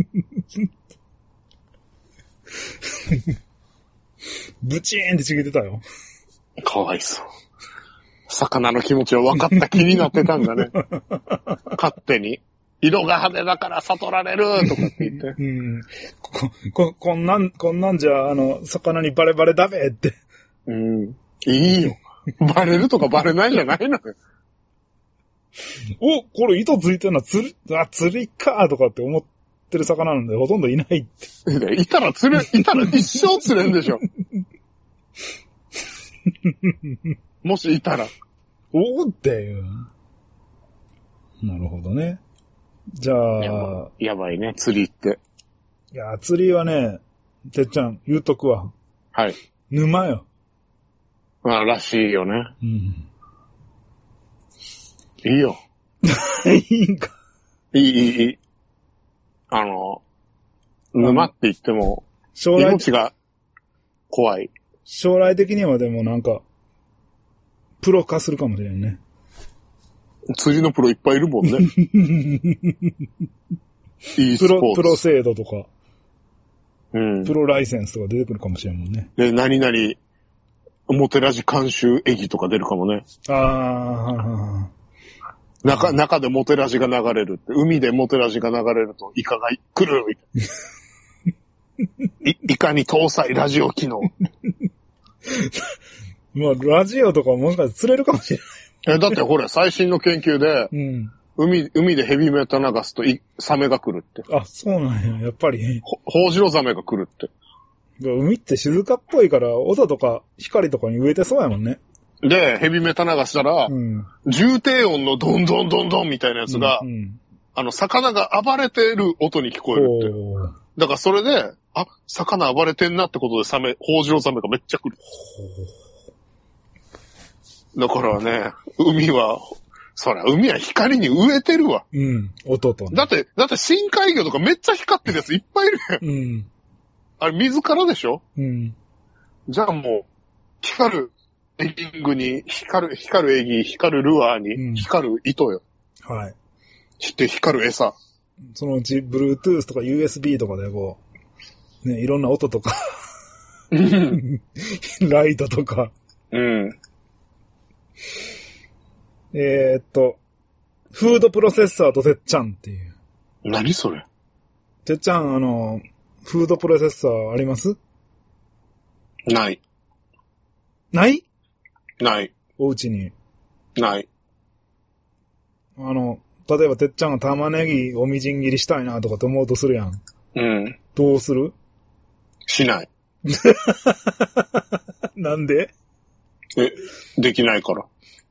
Speaker 1: ブチーンってちぎってたよ。
Speaker 2: かわいそう。魚の気持ちを分かった気になってたんだね。勝手に。色が派手だから悟られるとかって言って。
Speaker 1: うん、こ, こ, こんなん、こんなんじゃ、あの、魚にバレバレダメって。
Speaker 2: うん。いいよ。バレるとかバレないじゃないのよ。
Speaker 1: お、これ糸ついてるのは釣り、あ、釣りかとかって思ってる魚なんでほとんどいないって。
Speaker 2: いたら釣れ、いたら一生釣れんでしょ。もしいたら。
Speaker 1: おーっていう。なるほどね。じゃあ。
Speaker 2: やば、やばいね、釣りって。
Speaker 1: いや、釣りはね、てっちゃん、言うとくわ。
Speaker 2: はい。
Speaker 1: 沼よ。
Speaker 2: まあ、らしいよね。
Speaker 1: うん。
Speaker 2: いいよ。
Speaker 1: いいんか。
Speaker 2: いい、いい、いい。あの、沼って言っても、将来命が怖い。
Speaker 1: 将来的にはでもなんか、プロ化するかもしれんね。
Speaker 2: 釣りのプロいっぱいいるもんね。いいスポーツ。
Speaker 1: プロ、プロ制度とか、
Speaker 2: うん。
Speaker 1: プロライセンスとか出てくるかもしれんもんね。
Speaker 2: で、何々、モテラジ監修エギとか出るかもね。
Speaker 1: ああ。
Speaker 2: 中、中でモテラジが流れるって。海でモテラジが流れるとイカが来るみたいな。い、イカに搭載ラジオ機能。
Speaker 1: まあ、ラジオとかもしかして釣れるかもしれ
Speaker 2: ない。え、だってほら、最新の研究で、
Speaker 1: うん、
Speaker 2: 海、海でヘビメタ流すとイ、サメが来るって。
Speaker 1: あ、そうなんや、やっぱり。
Speaker 2: ほ、ホウジロザメが来るって。
Speaker 1: 海って静かっぽいから、音とか光とかに植えてそうやもんね。
Speaker 2: で、ヘビメタ流したら、うん、重低音のドンドンドンドンみたいなやつが、うんうん、あの、魚が暴れてる音に聞こえるって。だからそれで、あ、魚暴れてんなってことでサメ、ホウジロザメがめっちゃ来る。だからね、海は、そら、海は光に植えてるわ。
Speaker 1: うん、音とね。
Speaker 2: だって、だって深海魚とかめっちゃ光ってるやついっぱいいるやん。うん。あれ、水からでしょ？うん。じゃあもう、光るエギングに、光る、光るエギ、光るルアーに、光る糸よ。
Speaker 1: うん、はい。
Speaker 2: して光る餌。
Speaker 1: そのうち、Bluetooth とか ユーエスビー とかでこう、ね、いろんな音とか、ライトとか。
Speaker 2: うん。
Speaker 1: えー、っと、フードプロセッサーとてっちゃんっていう。
Speaker 2: 何それ？
Speaker 1: てっちゃん、あの、フードプロセッサーあります？
Speaker 2: ない。
Speaker 1: ない
Speaker 2: ない。
Speaker 1: お家に。
Speaker 2: ない。
Speaker 1: あの、例えばてっちゃんが玉ねぎをみじん切りしたいなとかって思うとするやん。
Speaker 2: うん。
Speaker 1: どうする？
Speaker 2: しない。
Speaker 1: なんで？
Speaker 2: え、できないから。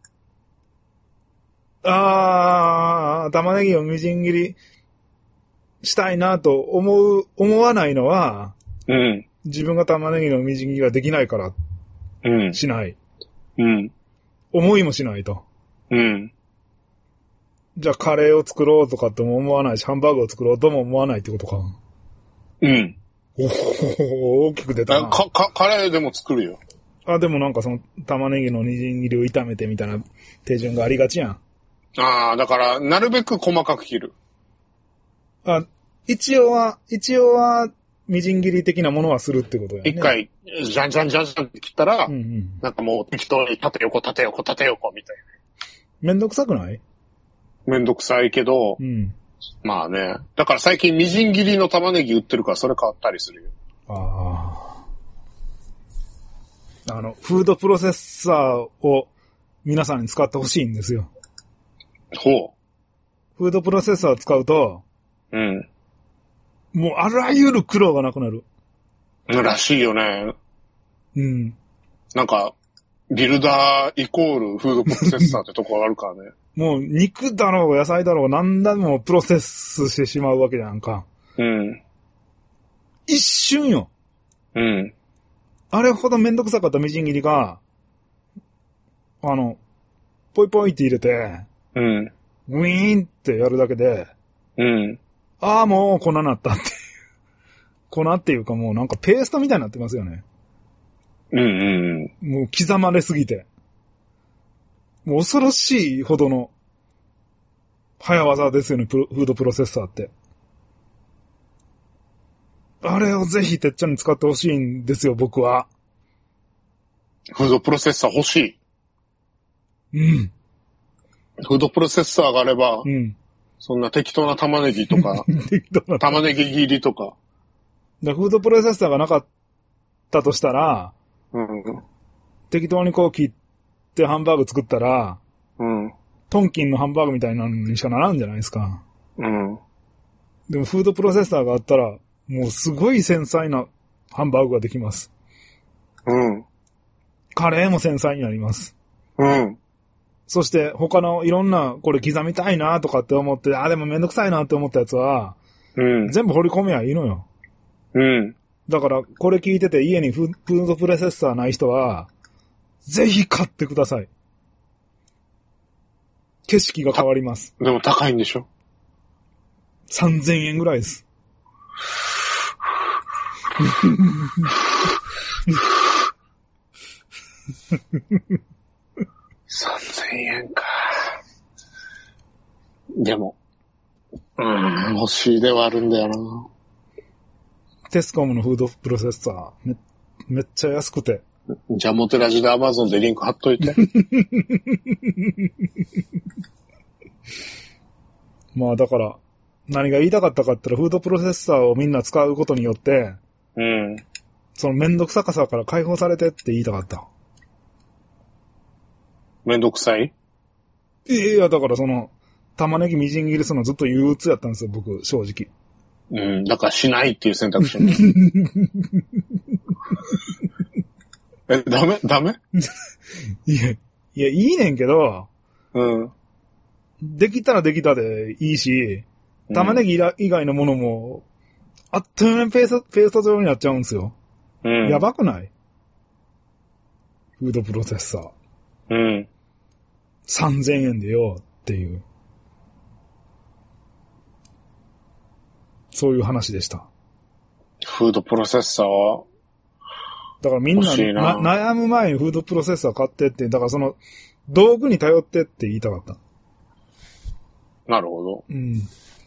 Speaker 1: あー、玉ねぎをみじん切りしたいなと思う、思わないのは、
Speaker 2: うん。
Speaker 1: 自分が玉ねぎのみじん切りができないから、
Speaker 2: うん。
Speaker 1: しない。
Speaker 2: うん。
Speaker 1: 思いもしないと。
Speaker 2: うん。
Speaker 1: じゃあカレーを作ろうとかっても思わないし、ハンバーグを作ろうとも思わないってことか。
Speaker 2: うん。
Speaker 1: おお、大きく出たな。
Speaker 2: か、か、カレーでも作るよ。
Speaker 1: あ、でもなんかその玉ねぎのみじん切りを炒めてみたいな手順がありがちやん。
Speaker 2: ああ、だから、なるべく細かく切る。
Speaker 1: あ、一応は、一応は、みじん切り的なものはするってことやね。
Speaker 2: 一回、じゃんじゃんじゃんじゃんって切ったら、
Speaker 1: うんうん、
Speaker 2: なんかもう適当に縦横縦横縦横みたいな。
Speaker 1: めんどくさくない？
Speaker 2: めんどくさいけど、
Speaker 1: うん、
Speaker 2: まあね。だから最近みじん切りの玉ねぎ売ってるからそれ買ったりするよ。
Speaker 1: ああ。あの、フードプロセッサーを皆さんに使ってほしいんですよ。
Speaker 2: ほう。
Speaker 1: フードプロセッサーを使うと、
Speaker 2: うん。
Speaker 1: もうあらゆる苦労がなくなる。
Speaker 2: らしいよね。
Speaker 1: うん。
Speaker 2: なんか、 ビルダーイコールフードプロセッサーってとこがあるからね。
Speaker 1: もう肉だろう、野菜だろう、何でもプロセスしてしまうわけじゃんか。
Speaker 2: うん。
Speaker 1: 一瞬よ。
Speaker 2: うん。
Speaker 1: あれほどめんどくさかったみじん切りが、あの、ポイポイって入れて、
Speaker 2: うん。
Speaker 1: ウィーンってやるだけで、
Speaker 2: うん。
Speaker 1: ああ、もう粉なったっていう。粉っていうかもうなんかペーストみたいになってますよね。
Speaker 2: うんうん
Speaker 1: うん。もう刻まれすぎて。もう恐ろしいほどの早技ですよね、プロフードプロセッサーって。あれをぜひてっちゃんに使ってほしいんですよ、僕は。
Speaker 2: フードプロセッサー欲し
Speaker 1: い。うん。
Speaker 2: フードプロセッサーがあれば、
Speaker 1: うん。
Speaker 2: そんな適当な玉ねぎとか、適当な玉ねぎ切りとか。
Speaker 1: だフードプロセッサーがなかったとしたら、
Speaker 2: うん、
Speaker 1: 適当にこう切ってハンバーグ作ったら、
Speaker 2: うん、
Speaker 1: トンキンのハンバーグみたいなのにしかならんじゃないですか。
Speaker 2: うん、
Speaker 1: でもフードプロセッサーがあったら、もうすごい繊細なハンバーグができます。
Speaker 2: うん。
Speaker 1: カレーも繊細になります。
Speaker 2: うん。
Speaker 1: そして他のいろんなこれ刻みたいなとかって思って、あ、でもめんどくさいなって思ったやつは、
Speaker 2: うん、
Speaker 1: 全部掘り込めばいいのよ。
Speaker 2: うん。
Speaker 1: だからこれ聞いてて家にフードプロセッサーない人は、ぜひ買ってください。景色が変わります。
Speaker 2: でも高いんでしょ ?
Speaker 1: さんぜんえんぐらいです。
Speaker 2: さんぜんえんか。でも、うーん、欲しいではあるんだよな。
Speaker 1: テスコムのフードプロセッサー、め、めっちゃ安くて。
Speaker 2: じゃあモテラジで Amazon でリンク貼っといて。
Speaker 1: まあだから、何が言いたかったかって言ったら、フードプロセッサーをみんな使うことによって、
Speaker 2: うん。
Speaker 1: そのめんどくささから解放されてって言いたかった。
Speaker 2: めんどくさい？
Speaker 1: いや、だからその、玉ねぎみじん切りするのずっと憂鬱やったんですよ、僕、正直。
Speaker 2: うん、だからしないっていう選択肢。え、ダメダメ
Speaker 1: いや、いや、いいねんけど、
Speaker 2: うん。
Speaker 1: できたらできたでいいし、玉ねぎ以外のものも、あっという間にペースト、ペースト状になっちゃうんですよ。うん。やばくない？フードプロセッサー。
Speaker 2: うん。
Speaker 1: さんぜんえんでよっていう。そういう話でした。
Speaker 2: フードプロセッサーは
Speaker 1: だからみんなな悩む前にフードプロセッサー買ってって、だからその道具に頼ってって言いたかった。
Speaker 2: なるほど。
Speaker 1: うん。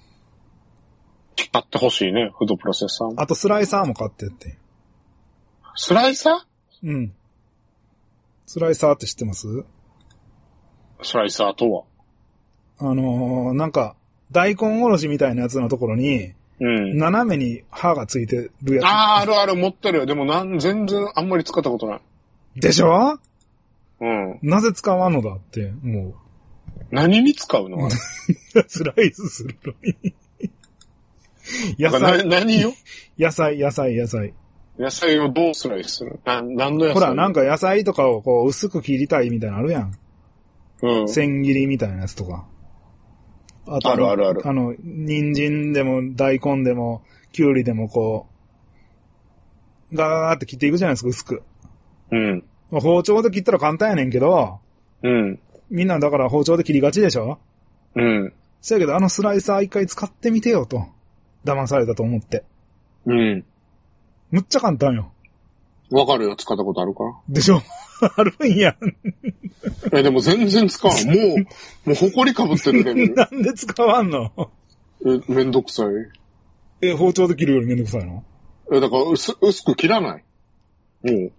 Speaker 2: 買ってほしいね、フードプロセッサー。
Speaker 1: あとスライサーも買ってって。
Speaker 2: スライサ
Speaker 1: ー？うん。スライサーって知ってます？
Speaker 2: スライサーとは
Speaker 1: あのー、なんか、大根おろしみたいなやつのところに、うん、斜めに刃がついてるやつ。
Speaker 2: ああ、あるある、持ってるよ。でもなん、全然あんまり使ったことない。
Speaker 1: でしょ？
Speaker 2: うん。
Speaker 1: なぜ使わんのだって、もう。
Speaker 2: 何に使うの？
Speaker 1: スライスするのに。
Speaker 2: 野菜。な、何よ？
Speaker 1: 野菜、野菜、野菜。
Speaker 2: 野菜をどうスライスする？な、何の野菜？
Speaker 1: ほら、なんか野菜とかをこう薄く切りたいみたいなのあるやん。うん。千切りみたいなやつとか。
Speaker 2: あとあるあるある。
Speaker 1: あの、人参でも大根でも、きゅうりでもこう、ガーって切っていくじゃないですか、薄く。うん。包丁で切ったら簡単やねんけど、うん。みんなだから包丁で切りがちでしょ？うん。そやけどあのスライサー一回使ってみてよと。騙されたと思って。うん。むっちゃ簡単よ。
Speaker 2: わかるよ、使ったことあるから。
Speaker 1: でしょ？あるんや。
Speaker 2: え、でも全然使わん。もう、もう埃かぶってるレベル。
Speaker 1: なんで使わんの？
Speaker 2: え、めんどくさい。
Speaker 1: え、包丁で切るよりめんどくさいの？
Speaker 2: え、だから薄、薄く切らない。もう。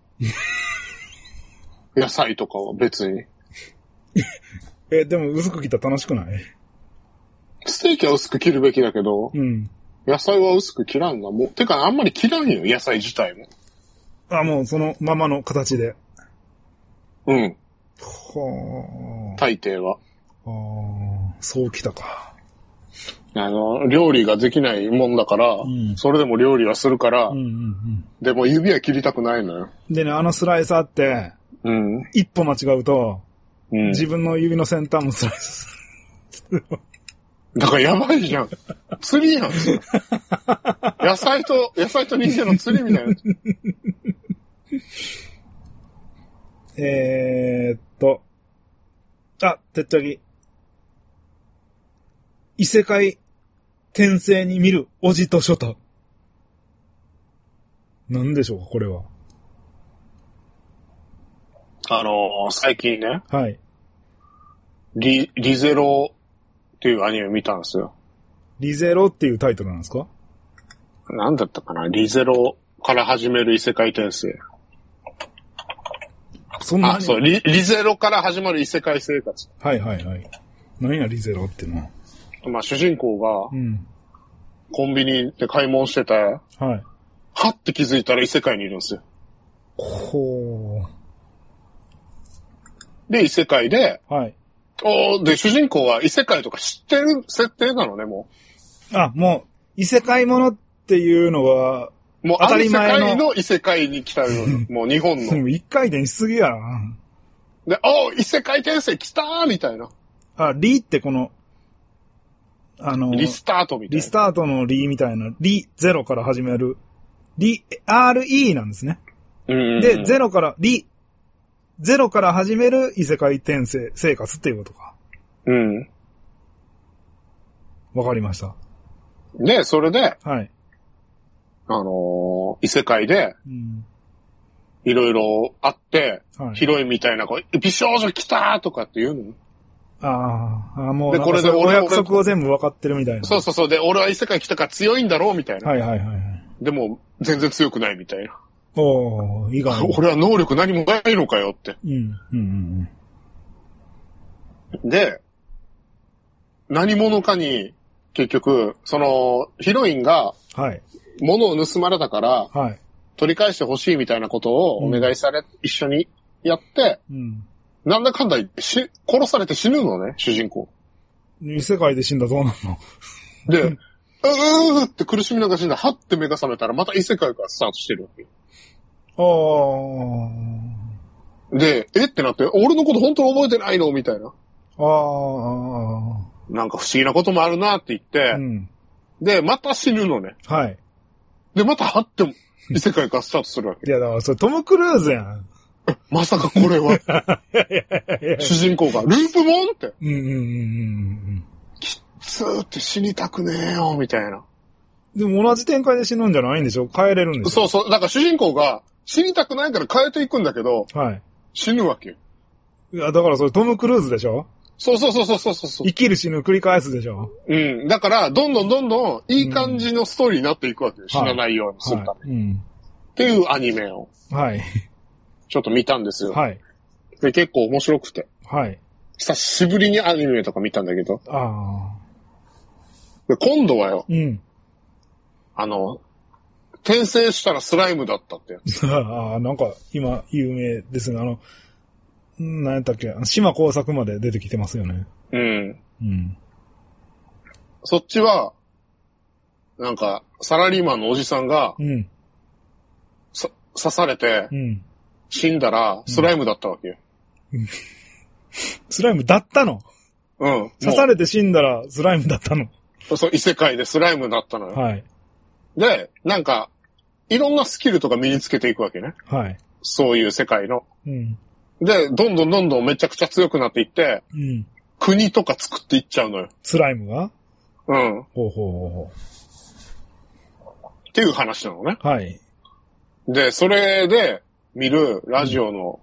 Speaker 2: 野菜とかは別に。
Speaker 1: え、でも薄く切ったら楽しくない？
Speaker 2: ステーキは薄く切るべきだけど、うん。野菜は薄く切らんが、もう、てかあんまり切らんよ、野菜自体も。
Speaker 1: あ、もうそのままの形で。
Speaker 2: うん。はあ。大抵は。
Speaker 1: ああ、そうきたか。
Speaker 2: あの、料理ができないもんだから、うん、それでも料理はするから、うんうんうん、でも指は切りたくないのよ。
Speaker 1: でね、あのスライサーって、う
Speaker 2: うん。
Speaker 1: 一歩間違うと、
Speaker 2: うん、
Speaker 1: 自分の指の先端もスライスする。
Speaker 2: だからやばいじゃん。釣りやん。野菜と、野菜と人間の釣りみたいな。
Speaker 1: えーっと。あ、てっちゃぎ。異世界転生に見るおじとショタ。なんでしょうか、これは。
Speaker 2: あのー、最近ね。
Speaker 1: はい。
Speaker 2: リ、リゼロっていうアニメ見たんですよ。
Speaker 1: リゼロっていうタイトルなんですか？
Speaker 2: なんだったかな？リゼロから始める異世界転生。
Speaker 1: そんな
Speaker 2: あ、そう、リ、リゼロから始まる異世界生活。
Speaker 1: はいはいはい。何やリゼロっていうのは。
Speaker 2: まあ主人公が、
Speaker 1: うん、
Speaker 2: コンビニで買い物してた。はい。はって気づいたら異世界にいるんですよ。
Speaker 1: ほ
Speaker 2: ー。で、異世界で、
Speaker 1: はい。
Speaker 2: おで、主人公は異世界とか知ってる設定なのね、も
Speaker 1: う。あ、もう、異世界ものっていうのは、
Speaker 2: もう当たり前の。世界の異世界に来たよ。もう日本の。
Speaker 1: もう一回転しすぎやな。
Speaker 2: で、お異世界転生来たーみたいな。
Speaker 1: あ、リってこの、あの、
Speaker 2: リスタートみたいな。
Speaker 1: リスタートのリみたいな、リゼロから始める、リ、アールイー なんですね。
Speaker 2: うんうんうん、
Speaker 1: で、ゼロから、リ、ゼロから始める異世界転生生活っていうことか。
Speaker 2: うん。
Speaker 1: わかりました。
Speaker 2: で、それで、
Speaker 1: はい。
Speaker 2: あのー、異世界で、
Speaker 1: うん、
Speaker 2: いろいろあって、
Speaker 1: はい、
Speaker 2: ヒロインみたいな、こう美少女来たーとかって言うの？
Speaker 1: ああ、もう、
Speaker 2: で、これで
Speaker 1: お約束を全部分かってるみたいな。
Speaker 2: そうそうそう。で、俺は異世界来たから強いんだろうみたいな。
Speaker 1: はいはいはい。
Speaker 2: でも、全然強くないみたいな。
Speaker 1: おー、意外に。
Speaker 2: 俺は能力何もないのかよって。
Speaker 1: うん、うん、うん
Speaker 2: うん。で、何者かに、結局、その、ヒロインが、
Speaker 1: はい。
Speaker 2: 物を盗まれたから、
Speaker 1: はい。
Speaker 2: 取り返してほしいみたいなことをお願いされ、うん、一緒にやって、うん。なんだかんだ言ってし、殺されて死ぬのね、主人公。
Speaker 1: 異世界で死んだどうなの？
Speaker 2: で、うーって苦しみながら死んだ。はって目が覚めたらまた異世界からスタートしてるわけよ。あー。で、えってなって、俺のこと本当に覚えてないのみたいな。
Speaker 1: あー。
Speaker 2: なんか不思議なこともあるなって言って、うん、で、また死ぬのね。
Speaker 1: はい。
Speaker 2: で、またはっても異世界からスタートするわけ。
Speaker 1: いや、だからそれトム・クルーズやん。
Speaker 2: まさかこれは主人公がループモンって。
Speaker 1: うんうんうんうん。
Speaker 2: きっつーって死にたくねえよ、みたいな。
Speaker 1: でも同じ展開で死ぬんじゃないんでしょ？変えれるんでし
Speaker 2: ょ？そうそう。だから主人公が死にたくないから変えていくんだけど、はい。死ぬわけよ。
Speaker 1: いや、だからそれトム・クルーズでしょ？
Speaker 2: そうそうそうそうそうそう。
Speaker 1: 生きる死ぬ繰り返すでしょ？
Speaker 2: うん。だから、どんどんどんどんいい感じのストーリーになっていくわけよ。うん、死なないようにするために、はいはい。うん。っていうアニメを。はい。ちょっと見たんですよ。はい。で、結構面白くて。はい。久しぶりにアニメとか見たんだけど。ああ。で、今度はよ。うん。あの、転生したらスライムだったってやつ。
Speaker 1: ああ、なんか今有名ですね。あの、何やったっけ、島工作まで出てきてますよね。うん。うん。
Speaker 2: そっちは、なんか、サラリーマンのおじさんが、うん。さ、刺されて、うん。死んだら、スライムだったわけよ。
Speaker 1: うん、スライムだったの？うん。刺されて死んだら、スライムだったの？
Speaker 2: そう、異世界でスライムだったのよ。はい。で、なんか、いろんなスキルとか身につけていくわけね。はい。そういう世界の。うん。で、どんどんどんどんめちゃくちゃ強くなっていって、うん。国とか作っていっちゃうのよ。
Speaker 1: スライムが？
Speaker 2: うん。
Speaker 1: ほうほうほうほ
Speaker 2: う。っていう話なのね。
Speaker 1: はい。
Speaker 2: で、それで見るラジオの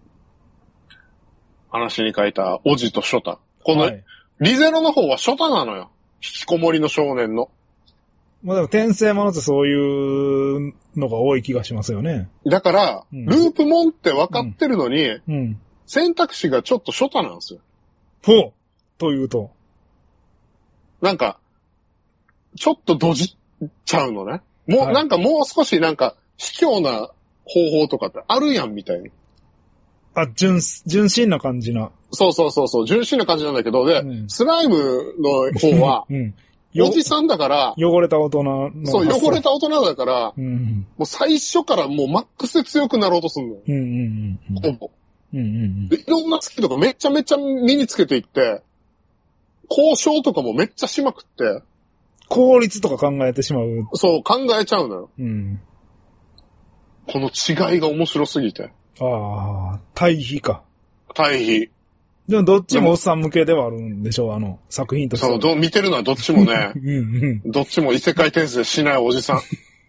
Speaker 2: 話に書いたオジとショタ。この、はい、リゼロの方はショタなのよ。引きこもりの少年の。
Speaker 1: まあでも転生ものってそういうのが多い気がしますよね。
Speaker 2: だから、うん、ループモンって分かってるのに、うんうん、選択肢がちょっとショタなんですよ。
Speaker 1: ほうというと。
Speaker 2: なんか、ちょっとドジっちゃうのね。もう、はい、なんかもう少しなんか、卑怯な方法とかってあるやんみたいな。
Speaker 1: あ、純、純真な感じな。
Speaker 2: そうそうそうそう、純真な感じなんだけど、で、うん、スライムの方は、うん、おじさんだから、
Speaker 1: 汚れた大人の。
Speaker 2: そう、汚れた大人だから、うん、もう最初からもうマックスで強くなろうとするのよ。うんうんうん、ほぼ。
Speaker 1: うんうんうん、
Speaker 2: でいろんなスキルとかめちゃめちゃ身につけていって、交渉とかもめっちゃしまくって。
Speaker 1: 効率とか考えてしまう。
Speaker 2: そう、考えちゃうのよ。
Speaker 1: うん。
Speaker 2: この違いが面白すぎて。
Speaker 1: ああ、対比か。
Speaker 2: 対比。
Speaker 1: でもどっちもおっさん向けではあるんでしょう、あの、作品としては。
Speaker 2: そう、ど見てるのはどっちもね、
Speaker 1: うんうん、
Speaker 2: どっちも異世界転生しないおじさん。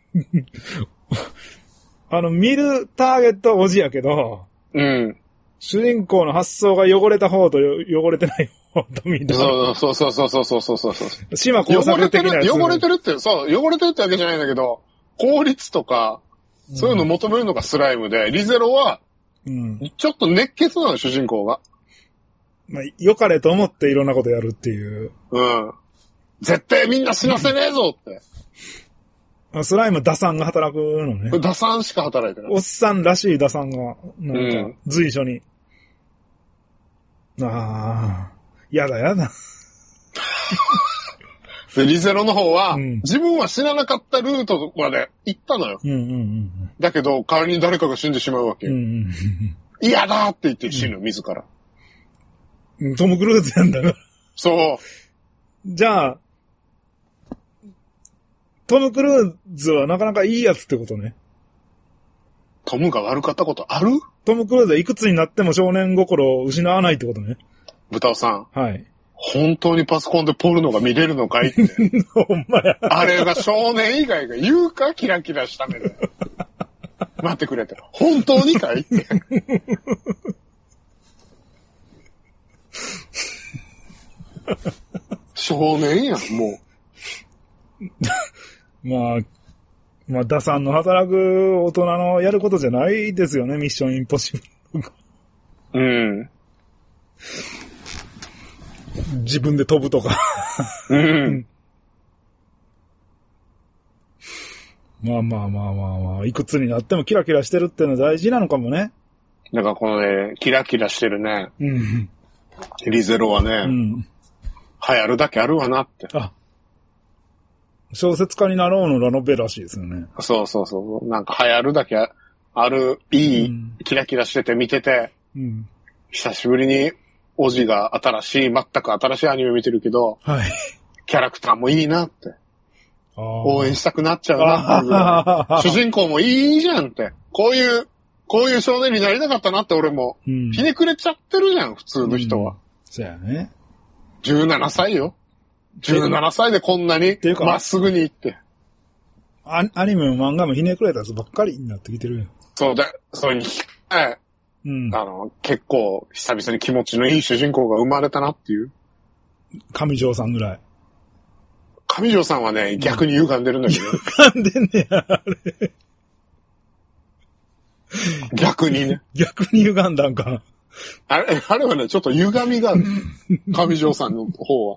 Speaker 1: あの、見るターゲットはおじやけど、
Speaker 2: うん。
Speaker 1: 主人公の発想が汚れた方と汚れてない方と見た。
Speaker 2: そうそうそうそうそうそうそうそう。
Speaker 1: 島工作的なやつ。
Speaker 2: 汚れてるって、そう、汚れてるってわけじゃないんだけど、効率とか、そういうの求めるのがスライムで、うん、リゼロは、うん、ちょっと熱血なの、主人公が。
Speaker 1: まあ、良かれと思っていろんなことやるっていう。
Speaker 2: うん。絶対みんな死なせねえぞって。
Speaker 1: スライム打算が働くのね。
Speaker 2: 打算しか働いてない。
Speaker 1: おっさんらしい打算が、なんか、随所に。うん、ああ、やだやだ。
Speaker 2: で、リゼロの方は、うん、自分は知らなかったルートまで行ったのよ。
Speaker 1: うんうんうん、
Speaker 2: だけど、代わりに誰かが死んでしまうわけよ。うんうんうん、嫌だって言って死ぬ、自ら。
Speaker 1: トム・クルーズやんだから。
Speaker 2: そう。
Speaker 1: じゃあ、トム・クルーズはなかなかいいやつってことね。
Speaker 2: トムが悪かったことある？
Speaker 1: トム・クルーズはいくつになっても少年心を失わないってことね。
Speaker 2: 豚尾さん。
Speaker 1: はい。
Speaker 2: 本当にパソコンでポルノが見れるのかいって。
Speaker 1: ほんまや。
Speaker 2: あれが少年以外が言うかキラキラした目で。待ってくれって。本当にかいって。少年やん、もう。
Speaker 1: まあ、まあ、打算の働く大人のやることじゃないですよね、ミッションインポッシブル。
Speaker 2: うん。
Speaker 1: 自分で飛ぶとか。
Speaker 2: うん。
Speaker 1: まあまあまあまあまあ、いくつになってもキラキラしてるっていうのは大事なのかもね。
Speaker 2: だからこのね、キラキラしてるね。
Speaker 1: うん。
Speaker 2: リゼロはね、
Speaker 1: うん、
Speaker 2: 流行るだけあるわなって。
Speaker 1: あ、小説家になろうのラノベらしいですよね。
Speaker 2: そうそうそう。なんか流行るだけある、いい、うん、キラキラしてて見てて、
Speaker 1: うん、
Speaker 2: 久しぶりにおじが新しい、全く新しいアニメ見てるけど、
Speaker 1: はい、
Speaker 2: キャラクターもいいなって。応援したくなっちゃうなって。主人公もいいじゃんって。こういう、こういう少年になりたかったなって俺も、うん、ひねくれちゃってるじゃん、普通の人は。うん、
Speaker 1: そうやね。
Speaker 2: じゅうななさいよ。じゅうななさいでこんなにまっすぐに行って。
Speaker 1: ア, アニメも漫画もひねくれたやつばっかりになってきてるよ。
Speaker 2: そうだ、それに、え
Speaker 1: うん、
Speaker 2: あの、結構久々に気持ちのいい主人公が生まれたなっていう。
Speaker 1: 上条さんぐらい。
Speaker 2: 上条さんはね、逆に歪んでるんだけど。
Speaker 1: 歪んでんねや、あれ。
Speaker 2: 逆にね。
Speaker 1: 逆に歪んだんか。
Speaker 2: あれ、あれはね、ちょっと歪みがある。上条さんの方は。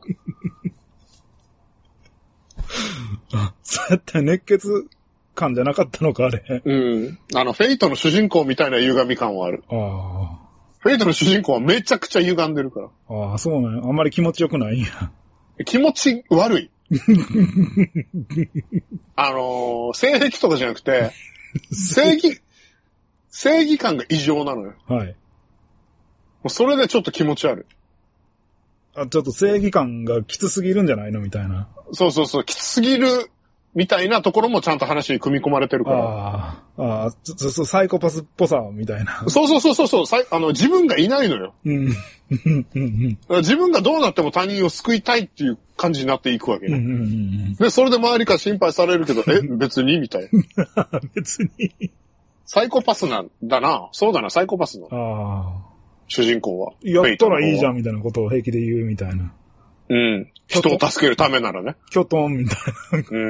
Speaker 1: あ、そうやって熱血感じゃなかったのか、あれ。
Speaker 2: うん。あの、フェイトの主人公みたいな歪み感はある。
Speaker 1: ああ。
Speaker 2: フェイトの主人公はめちゃくちゃ歪んでるから。
Speaker 1: ああ、そうなの。あんまり気持ちよくないんや。
Speaker 2: 気持ち悪い。あのー、性癖とかじゃなくて、正義、正義感が異常なのよ。
Speaker 1: はい。も
Speaker 2: うそれでちょっと気持ち悪い。
Speaker 1: あ、ちょっと正義感がきつすぎるんじゃないのみたいな。
Speaker 2: そうそうそう、きつすぎるみたいなところもちゃんと話に組み込まれてるから。
Speaker 1: ああ、ああ、ちょっとサイコパスっぽさみたいな。
Speaker 2: そうそうそうそうそう、あの自分がいないのよ。
Speaker 1: うん。
Speaker 2: 自分がどうなっても他人を救いたいっていう感じになっていくわけね。
Speaker 1: うんうんうん、
Speaker 2: で、それで周りから心配されるけど、え、別にみたい
Speaker 1: な。別に。
Speaker 2: サイコパスなんだな。そうだな、サイコパスの。
Speaker 1: ああ。
Speaker 2: 主人公は。
Speaker 1: やったらいいじゃんみたいなことを平気で言うみたいな。
Speaker 2: うん。人を助けるためならね。
Speaker 1: キョトンみたいな。
Speaker 2: うん。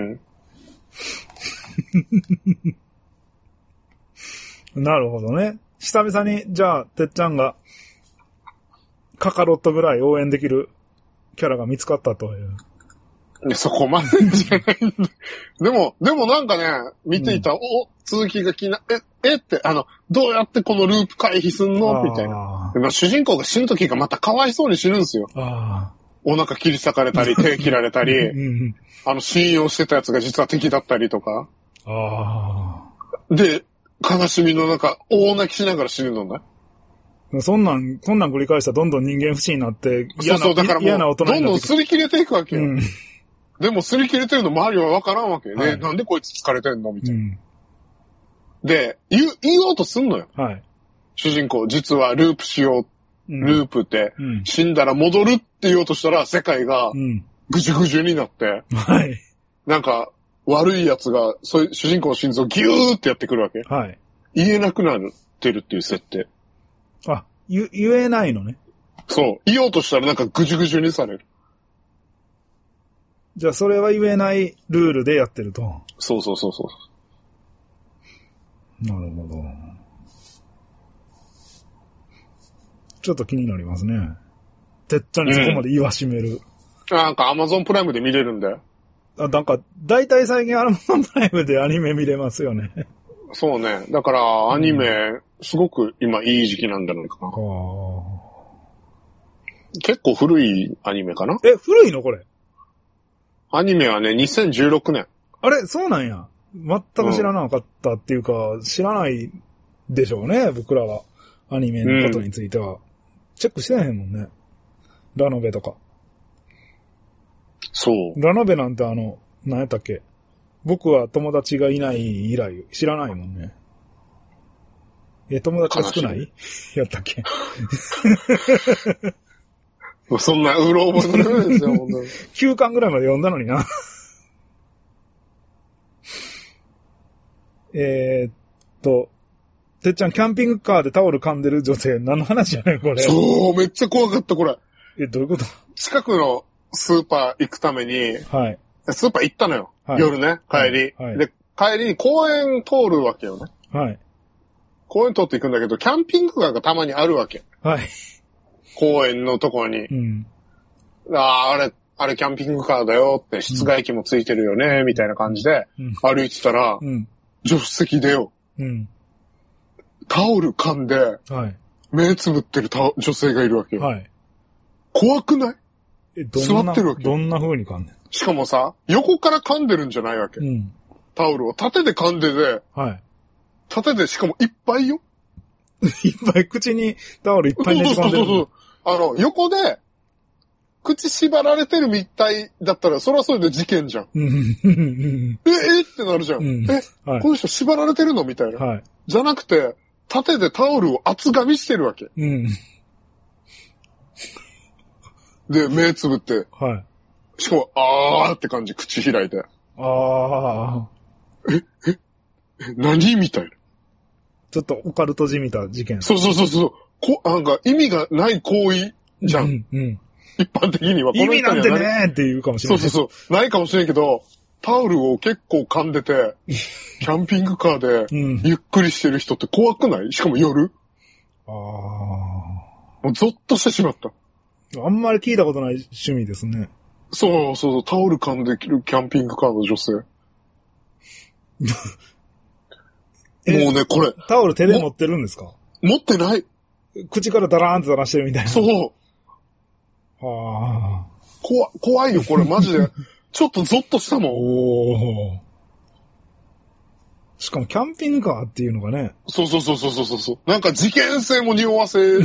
Speaker 1: なるほどね。久々に、じゃあ、てっちゃんが、カカロットぐらい応援できるキャラが見つかったという。
Speaker 2: そこまでじゃないんだ。でも、でもなんかね、見ていた、うん、お、続きが気にな、え、えって、あの、どうやってこのループ回避すんのみたいな。でも主人公が死ぬ時がまたかわいそうに死ぬんですよ。
Speaker 1: あ
Speaker 2: お腹切り裂かれたり、手切られたり、うん、あの、信用してたやつが実は敵だったりとか。
Speaker 1: あ
Speaker 2: で、悲しみの中、大泣きしながら死ぬのね。
Speaker 1: そんなん、そんなん繰り返したらどんどん人間不信になって、嫌な、そうそうだからもう嫌な大人になって。
Speaker 2: どんどん擦り切れていくわけよ。うん、でも擦り切れてるの周りはわからんわけよね、はい。なんでこいつ疲れてんのみたいな。うん、で、言う、言おうとすんのよ。はい。主人公、実はループしよう。ループって、うん、死んだら戻るって言おうとしたら、世界が、ぐじゅぐじゅになって、はい。なんか、悪い奴が、そういう主人公の心臓をギューってやってくるわけ。はい。言えなくなってるっていう設定。
Speaker 1: あ、言、言えないのね。
Speaker 2: そう。言おうとしたらなんかぐじゅぐじゅにされる。
Speaker 1: じゃあそれは言えないルールでやってると。
Speaker 2: そうそうそうそう。
Speaker 1: なるほど。ちょっと気になりますね。てっちゃんにそこまで言わしめる。
Speaker 2: うん、なんかアマゾンプライムで見れるんだよ。
Speaker 1: あ、なんか、だいたい最近アマゾンプライムでアニメ見れますよね。
Speaker 2: そうね。だから、アニメ、うん、すごく今いい時期なんじゃないかな。あ結構古いアニメかな？
Speaker 1: え、古いのこれ？
Speaker 2: アニメはね、にせんじゅうろくねん。
Speaker 1: あれそうなんや。全く知らなかったっていうか、うん、知らないでしょうね、僕らは。アニメのことについては。うん、チェックしてへんもんね。ラノベとか。
Speaker 2: そう。
Speaker 1: ラノベなんてあの、何やったっけ？僕は友達がいない以来、知らないもんね。え、友達が少ないやったっけ
Speaker 2: そんなうろ覚えのないですよ、本当に。
Speaker 1: きゅうかんぐらいまで読んだのにな。えっと、てっちゃん、キャンピングカーでタオル噛んでる女性、何の話やねん、これ。
Speaker 2: そう、めっちゃ怖かった、これ。
Speaker 1: え、どういうこと？
Speaker 2: 近くのスーパー行くために、はい。スーパー行ったのよ。はい、夜ね、帰り、はいはい。で、帰りに公園通るわけよね。はい。公園通って行くんだけど、キャンピングカーがたまにあるわけ。はい。公園のところに。うん。ああ、あれ、あれキャンピングカーだよって、室外機もついてるよね、うん、みたいな感じで、歩いてたら、うん、助手席でよ。うん。タオル噛んで、はい。目つぶってる女性がいるわけよ。はい。怖くない？え、どんな、座ってるわけ。
Speaker 1: どんな風に噛んでんの？
Speaker 2: しかもさ、横から噛んでるんじゃないわけ。うん。タオルを縦で噛んでて、はい。縦でしかもいっぱいよ。
Speaker 1: いっぱい口にタオルいっぱいねじ込んでる。そうそうそうそう。
Speaker 2: あの、横で、口縛られてるみたいだったら、それはそれで事件じゃん。え、えってなるじゃん。うん、え、はい、この人縛られてるのみたいな。はい。じゃなくて、縦でタオルを厚噛みしてるわけ。うん。で、目つぶって。はい。しかも、あーって感じ、口開いて。あー。え、え、え、何みたいな。
Speaker 1: ちょっとオカルトじみた事件。
Speaker 2: そうそうそうそう。こ、なんか意味がない行為じゃん。うん、うん。一般的には。
Speaker 1: 意味なんてねーって言うかもしれない。
Speaker 2: そうそうそう。ないかもしれんけど、タオルを結構噛んでて、キャンピングカーでゆっくりしてる人って怖くない？しかも夜。ああ。もうゾッとしてしまった。
Speaker 1: あんまり聞いたことない趣味ですね。
Speaker 2: そうそうそう。タオル噛んできるキャンピングカーの女性。もうね、これ。
Speaker 1: タオル手で持ってるんですか？
Speaker 2: 持ってない。
Speaker 1: 口からダラーンと垂らしてるみたいな。
Speaker 2: そう。はあ。怖、怖いよ、これ、マジで。ちょっとゾッとしたもん。おー。
Speaker 1: しかも、キャンピングカーっていうのがね。
Speaker 2: そうそうそうそうそうそう。なんか事件性も匂わせ、うん、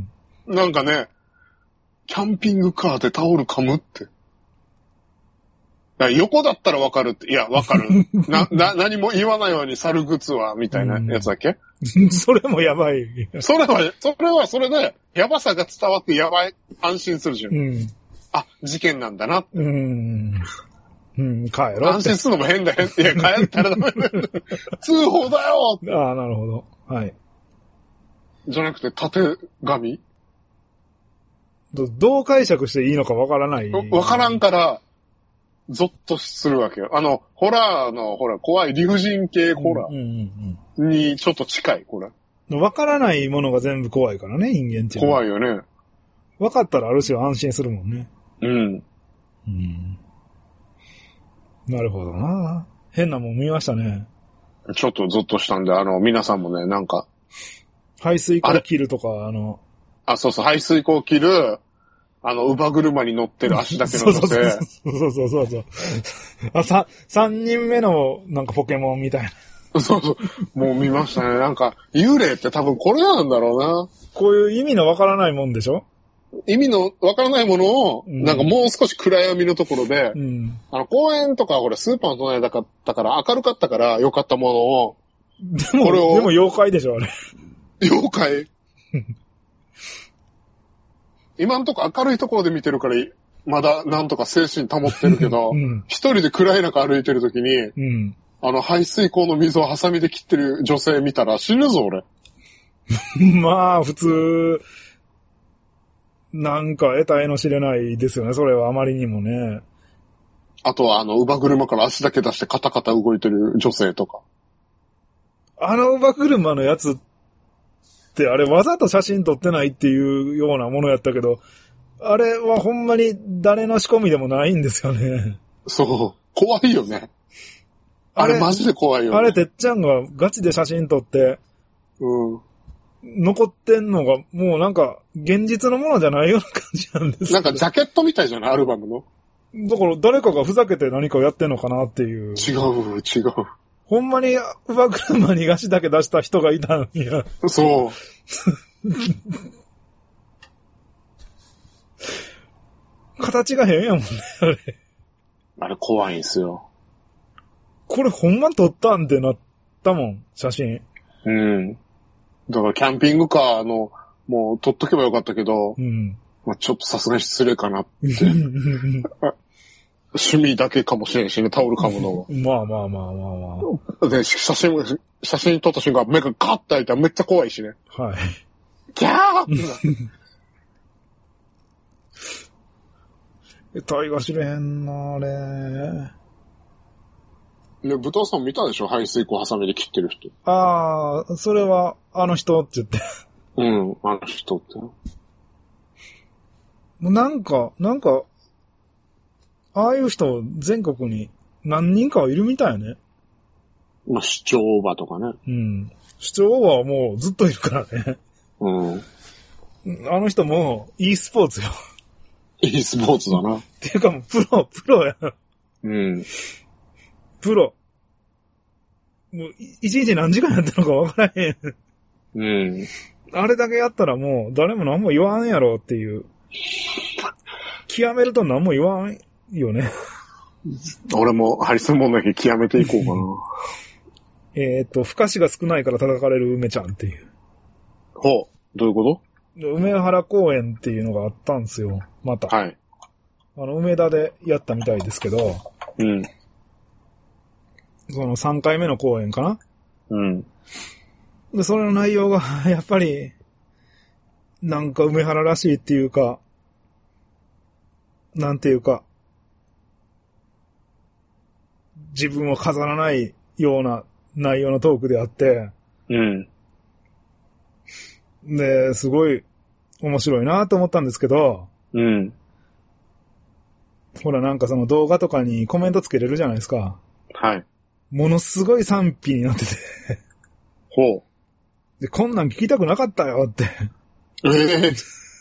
Speaker 2: なんかね、キャンピングカーでタオル噛むって。横だったらわかるって。いや、わかる。な、な、何も言わないように猿靴は、みたいなやつだっけ？
Speaker 1: それもやばい。
Speaker 2: それは、それはそれで、やばさが伝わってやばい、安心するじゃん。うん、あ、事件なんだなって。うん。
Speaker 1: うん、帰ろうって。
Speaker 2: 安心するのも変だよ。いや、帰ったらダメだよ。通報だよって。
Speaker 1: ああ、なるほど。はい。
Speaker 2: じゃなくて、縦紙？
Speaker 1: ど、どう解釈していいのかわからない。
Speaker 2: わからんから、ゾッとするわけよ。あの、ホラーの、ほら、怖い理不尽系ホラーにちょっと近い、これ。
Speaker 1: わからないものが全部怖いからね、人間っていうのは。
Speaker 2: 怖いよね。
Speaker 1: わかったらある種安心するもんね。うん。うん。なるほどな。変なもん見ましたね。
Speaker 2: ちょっとゾッとしたんで、あの、皆さんもね、なんか。
Speaker 1: 排水口切るとか、あの。
Speaker 2: あ、そうそう、排水口切る、あの、乳母車に乗ってる足だけの女性。そう
Speaker 1: そうそうそうそう。あ、さ、三人目の、なんかポケモンみたいな。
Speaker 2: そうそう。もう見ましたね。なんか、幽霊って多分これなんだろうな。
Speaker 1: こういう意味のわからないもんでしょ？
Speaker 2: 意味のわからないものを、うん、なんかもう少し暗闇のところで、うん、あの、公園とか、ほら、スーパーの隣だったから、明るかったから良かったものを、
Speaker 1: でも、これをでも妖怪でしょ、あれ。
Speaker 2: 妖怪今んとこ明るいところで見てるから、まだなんとか精神保ってるけど、うん、一人で暗い中歩いてるときに、うん、あの、排水溝の水をハサミで切ってる女性見たら死ぬぞ、俺。
Speaker 1: まあ、普通、なんか得体の知れないですよね、それはあまりにもね。
Speaker 2: あとは、あの、乳母車から足だけ出してカタカタ動いてる女性とか。
Speaker 1: あの乳母車のやつって、あれわざと写真撮ってないっていうようなものやったけど、あれはほんまに誰の仕込みでもないんですよね。
Speaker 2: そう。怖いよね。あれ、あれマジで怖いよね。
Speaker 1: あれ、てっちゃんがガチで写真撮って、うん。残ってんのが、もうなんか、現実のものじゃないような感じなんですけど。
Speaker 2: なんかジャケットみたいじゃないアルバムの。
Speaker 1: だから誰かがふざけて何かやってんのかなっていう。
Speaker 2: 違う、違う。
Speaker 1: ほんまに、乳母車に足だけ出した人がいたのに。
Speaker 2: そう。
Speaker 1: 形が変やもんね、あれ。
Speaker 2: あれ怖いんすよ。
Speaker 1: これほんま撮ったんってなったもん、写真。
Speaker 2: うん。だからキャンピングカーの、もう撮っとけばよかったけど、うん、まあ、ちょっとさすがに失礼かなって。趣味だけかもしれんしね、タオル噛むの。
Speaker 1: まあまあまあまあま
Speaker 2: あ。で、写真、写真撮った瞬間、目がガッと開いたらめっちゃ怖いしね。
Speaker 1: はい。
Speaker 2: ギャーって
Speaker 1: 得体が知れへんな、あれ。
Speaker 2: ね、豚さん見たでしょ排水溝ハサミで切ってる人。
Speaker 1: ああ、それは、あの人って言って。
Speaker 2: うん、あの人って。も
Speaker 1: うなんか、なんか、ああいう人、全国に何人かはいるみたいね。
Speaker 2: まあ、市長馬とかね。
Speaker 1: うん。市長馬はもうずっといるからね。うん。あの人も、e スポーツよ。
Speaker 2: e スポーツだな。
Speaker 1: っていうかもう、プロ、プロや。うん。プロ。もう、一日何時間やってるのか分からへん。うん。あれだけやったらもう、誰も何も言わんやろっていう。極めると何も言わんよね。
Speaker 2: 俺もハリソンボンの日極めていこうか
Speaker 1: な。えっと、不可視が少ないから叩かれる梅ちゃんっていう。
Speaker 2: ほう。どういうこと？
Speaker 1: 梅原公園っていうのがあったんですよ。また。はい。あの、梅田でやったみたいですけど。うん。そのさんかいめの公演かな？うん。で、それの内容が、やっぱり、なんか梅原らしいっていうか、なんていうか、自分を飾らないような内容のトークであって、うん。で、すごい面白いなと思ったんですけど、うん。ほらなんかその動画とかにコメントつけれるじゃないですか。はい。ものすごい賛否になってて。ほう。で、こんなん聞きたくなかったよって。ええー。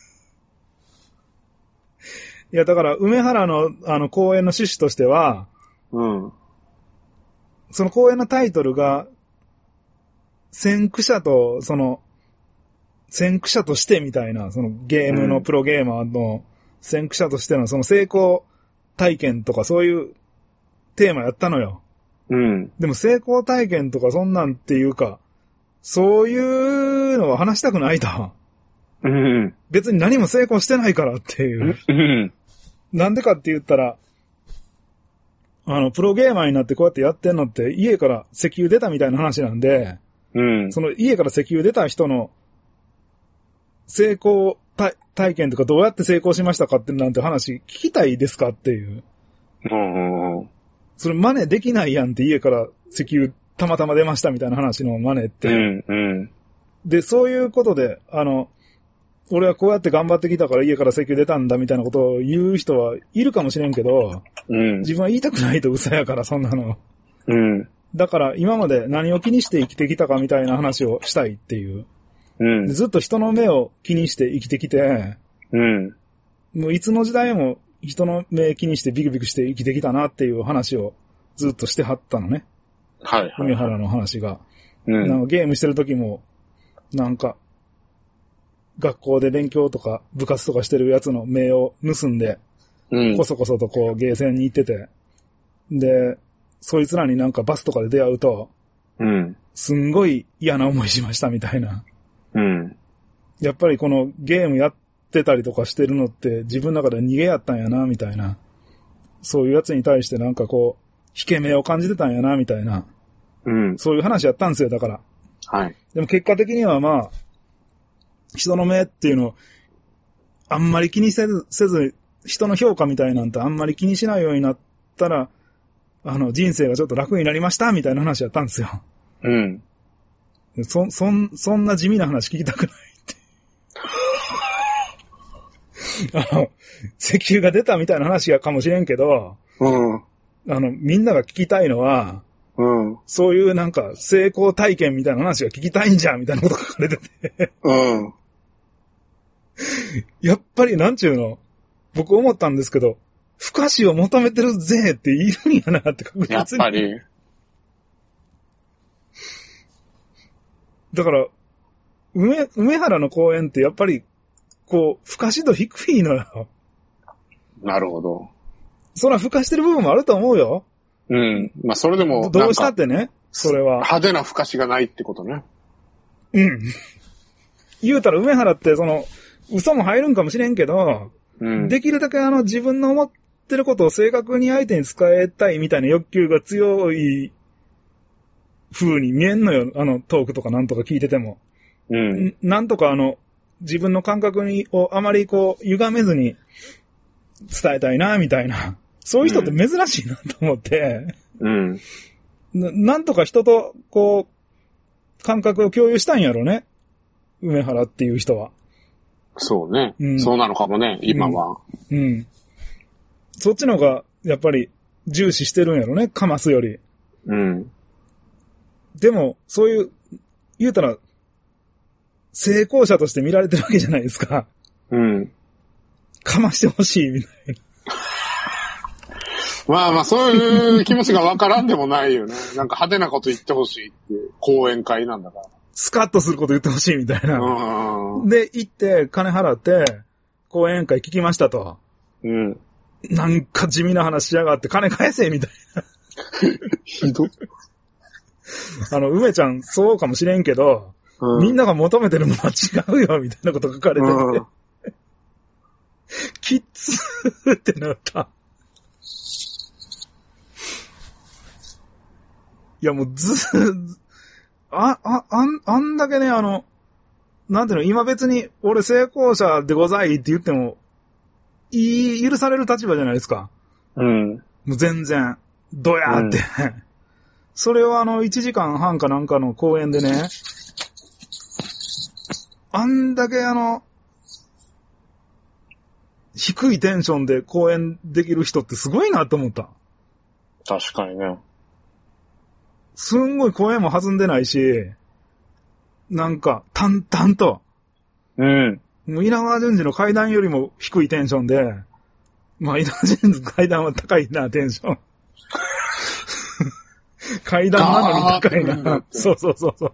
Speaker 1: いや、だから、梅原の、あの、公演の趣旨としては、うん。その公演のタイトルが、先駆者と、その、先駆者としてみたいな、そのゲームのプロゲーマーの先駆者としてのその成功体験とかそういうテーマやったのよ。うん。でも成功体験とかそんなんっていうか、そういうのは話したくないと。うん。別に何も成功してないからっていう。うん。なんでかって言ったら、あの、プロゲーマーになってこうやってやってんのって家から石油出たみたいな話なんで、うん。その家から石油出た人の成功体験とかどうやって成功しましたかってなんて話聞きたいですかっていう。うん。それ真似できないやんって家から石油たまたま出ましたみたいな話の真似って。うんうん。で、そういうことで、あの、俺はこうやって頑張ってきたから家から石油出たんだみたいなことを言う人はいるかもしれんけど、うん、自分は言いたくないと嘘やからそんなの。うん。だから今まで何を気にして生きてきたかみたいな話をしたいっていう。うん。ずっと人の目を気にして生きてきて、うん。もういつの時代も人の目気にしてビクビクして生きてきたなっていう話をずっとしてはったのね。
Speaker 2: はいはい。
Speaker 1: 梅原の話が。
Speaker 2: うん。
Speaker 1: なんかゲームしてる時も、なんか、学校で勉強とか部活とかしてるやつの目を盗んで、
Speaker 2: うん。
Speaker 1: こそこそとこうゲーセンに行ってて、で、そいつらになんかバスとかで出会うと、
Speaker 2: うん。
Speaker 1: すんごい嫌な思いしましたみたいな。
Speaker 2: うん。
Speaker 1: やっぱりこのゲームやってたりとかしてるのって自分の中で逃げやったんやな、みたいな。そういうやつに対してなんかこう、引け目を感じてたんやな、みたいな。
Speaker 2: うん。
Speaker 1: そういう話やったんですよ、だから。
Speaker 2: はい。
Speaker 1: でも結果的にはまあ、人の目っていうのを、あんまり気にせず、せず、人の評価みたいなんてあんまり気にしないようになったら、あの、人生がちょっと楽になりました、みたいな話やったんですよ。
Speaker 2: うん。
Speaker 1: そ、そん、そんな地味な話聞きたくないって。あの、石油が出たみたいな話やかもしれんけど、
Speaker 2: うん。
Speaker 1: あの、みんなが聞きたいのは、
Speaker 2: うん。
Speaker 1: そういうなんか成功体験みたいな話が聞きたいんじゃんみたいなこと書かれてて。
Speaker 2: うん。
Speaker 1: やっぱりなんちゅうの、僕思ったんですけど、不可視を求めてる税っているんやなって確実に。
Speaker 2: やっぱり。
Speaker 1: だから、梅、梅原の公園ってやっぱり、こう、不可視度低いのよ。
Speaker 2: なるほど。
Speaker 1: そら不可してる部分もあると思うよ。
Speaker 2: うん。まあ、それでも。
Speaker 1: どうしたってね、それは。
Speaker 2: 派手な不可視がないってことね。
Speaker 1: うん。言うたら梅原って、その、嘘も入るんかもしれんけど、うん、できるだけあの自分の思ってることを正確に相手に伝えたいみたいな欲求が強い風に見えんのよ。あのトークとかなんとか聞いてても。
Speaker 2: うん。
Speaker 1: なんとかあの、自分の感覚にをあまりこう、歪めずに伝えたいな、みたいな。そういう人って珍しいなと思って。
Speaker 2: うん。
Speaker 1: な, なんとか人とこう、感覚を共有したいんやろね。梅原っていう人は。
Speaker 2: そうね、うん。そうなのかもね、今は、
Speaker 1: うん。うん。そっちの方が、やっぱり、重視してるんやろね、かますより。
Speaker 2: うん。
Speaker 1: でも、そういう、言うたら、成功者として見られてるわけじゃないですか。
Speaker 2: うん。
Speaker 1: かましてほしい、みたいな。
Speaker 2: まあまあ、そういう気持ちがわからんでもないよね。なんか派手なこと言ってほしいっていう講演会なんだから。
Speaker 1: スカッとすること言ってほしいみたいな。
Speaker 2: うん。
Speaker 1: で、行って、金払って、講演会聞きましたと。
Speaker 2: うん。
Speaker 1: なんか地味な話しやがって、金返せみたいな。
Speaker 2: ひどい。
Speaker 1: あの、梅ちゃん、そうかもしれんけど、うん、みんなが求めてるものは違うよ、みたいなこと書かれてて。うん、きっつーってなった。いや、もうずー、あ、あ、あん、あんだけね、あの、なんていうの、今別に、俺成功者でございって言っても、いい、許される立場じゃないですか。
Speaker 2: うん。
Speaker 1: もう全然、どやーって。うん、それをあの、いちじかんはんかなんかの公演でね、あんだけあの、低いテンションで公演できる人ってすごいなと思った。
Speaker 2: 確かにね。
Speaker 1: すんごい声も弾んでないし、なんか、淡々と。
Speaker 2: うん。
Speaker 1: もう稲川淳二の階段よりも低いテンションで、まあ稲川淳二の階段は高いな、テンション。階段なのに高いな。そうそうそうそう。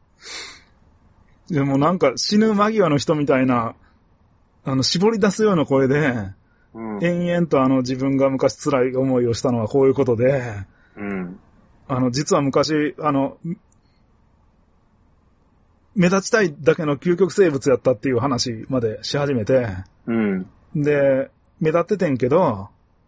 Speaker 1: でもなんか死ぬ間際の人みたいな、あの、絞り出すような声で、うん、延々とあの自分が昔辛い思いをしたのはこういうことで、
Speaker 2: うん、
Speaker 1: あの、実は昔、あの、目立ちたいだけの究極生物やったっていう話までし始めて、
Speaker 2: うん、
Speaker 1: で、目立っててんけど、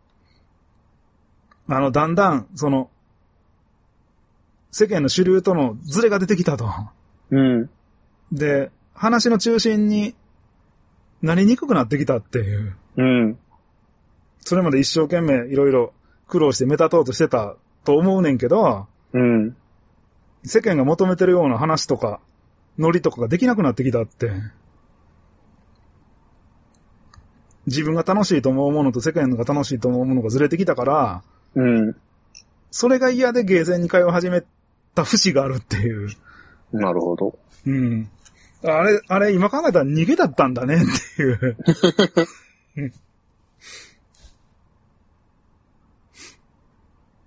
Speaker 1: あの、だんだん、その、世間の主流とのズレが出てきたと。
Speaker 2: うん、
Speaker 1: で、話の中心になりにくくなってきたっていう。
Speaker 2: うん、
Speaker 1: それまで一生懸命いろいろ苦労して目立とうとしてたと思うねんけど、
Speaker 2: うん、
Speaker 1: 世間が求めてるような話とか、ノリとかができなくなってきたって。自分が楽しいと思うものと世間が楽しいと思うものがずれてきたから、
Speaker 2: うん、
Speaker 1: それが嫌でゲーセンに通い始めた節があるっていう。
Speaker 2: なるほど。
Speaker 1: うん。あれ、あれ、今考えたら逃げだったんだねっていう。っ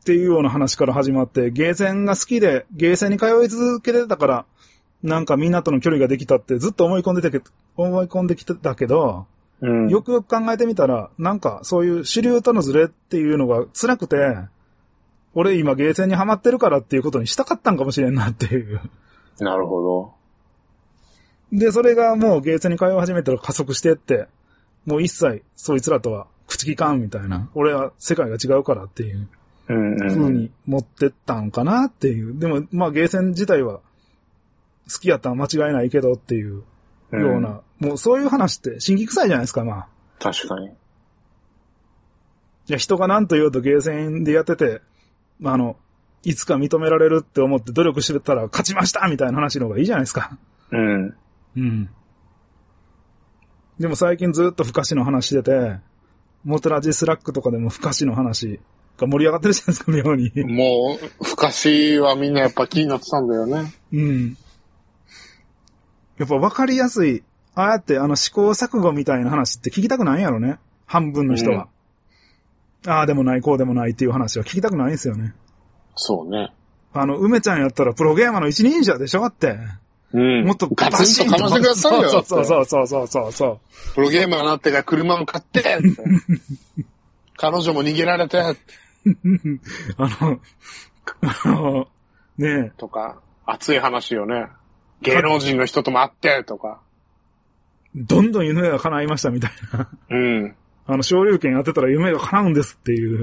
Speaker 1: っていうような話から始まって、ゲーセンが好きで、ゲーセンに通い続けてたから、なんかみんなとの距離ができたってずっと思い込んでたけど、思い込んできてたけど、うん、よくよく考えてみたら、なんかそういう主流とのズレっていうのが辛くて、俺今ゲーセンにハマってるからっていうことにしたかったんかもしれんなっていう。
Speaker 2: なるほど。
Speaker 1: で、それがもうゲーセンに通い始めたら加速してって、もう一切そいつらとは口利かんみたいな。俺は世界が違うからっていう風に持ってったんかなっていう。でもまあゲーセン自体は好きやったら間違いないけどっていうような、うん、もうそういう話って新規臭いじゃないですか、まあ。
Speaker 2: 確かに。い
Speaker 1: や、人が何と言うとゲーセンでやってて、あの、いつか認められるって思って努力してたら勝ちましたみたいな話の方がいいじゃないですか。
Speaker 2: うん。
Speaker 1: うん。でも最近ずっと不可視の話してて、モテラジスラックとかでも不可視の話が盛り上がってるじゃないですか、妙に。
Speaker 2: もう、不可視はみんなやっぱ気になってたんだよね。
Speaker 1: うん。やっぱ分かりやすい、ああやってあの試行錯誤みたいな話って聞きたくないんやろね。半分の人は。うん、ああでもない、こうでもないっていう話は聞きたくないんですよね。
Speaker 2: そうね。
Speaker 1: あの、梅ちゃんやったらプロゲーマーの一人者でしょって。
Speaker 2: うん。
Speaker 1: もっと
Speaker 2: ガツンとかましてくださいよ。
Speaker 1: そうそうそうそうそうそうそう。
Speaker 2: プロゲーマーになってから車も買ってって彼女も逃げられてあ
Speaker 1: の、あの、ねえ。
Speaker 2: とか、熱い話よね。芸能人の人とも会ってとか。
Speaker 1: どんどん夢が叶いましたみたいな。
Speaker 2: うん。
Speaker 1: あの、昇竜拳やってたら夢が叶うんですっていう。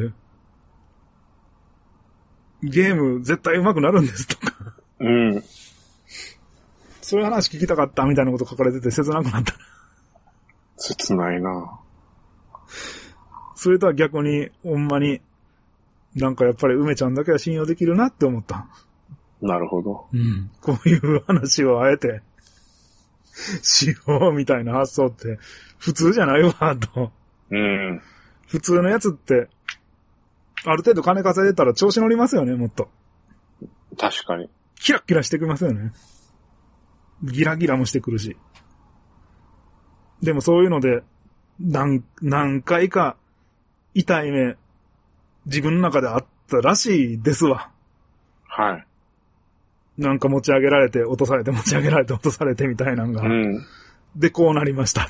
Speaker 1: ゲーム絶対上手くなるんですとか。
Speaker 2: うん。
Speaker 1: そういう話聞きたかったみたいなこと書かれてて切なくなった。
Speaker 2: 切ないな。
Speaker 1: それとは逆に、ほんまに、なんかやっぱり梅ちゃんだけは信用できるなって思った。
Speaker 2: なるほど。
Speaker 1: うん。こういう話をあえて、しようみたいな発想って、普通じゃないわ、と。
Speaker 2: うん。
Speaker 1: 普通のやつって、ある程度金稼いでたら調子乗りますよね、もっと。
Speaker 2: 確かに。
Speaker 1: キラキラしてきますよね。ギラギラもしてくるし。でもそういうので、何、何回か、痛い目、自分の中であったらしいですわ。
Speaker 2: はい。
Speaker 1: なんか持ち上げられて、落とされて、持ち上げられて、落とされてみたいなのが。
Speaker 2: うん。
Speaker 1: で、こうなりましたって。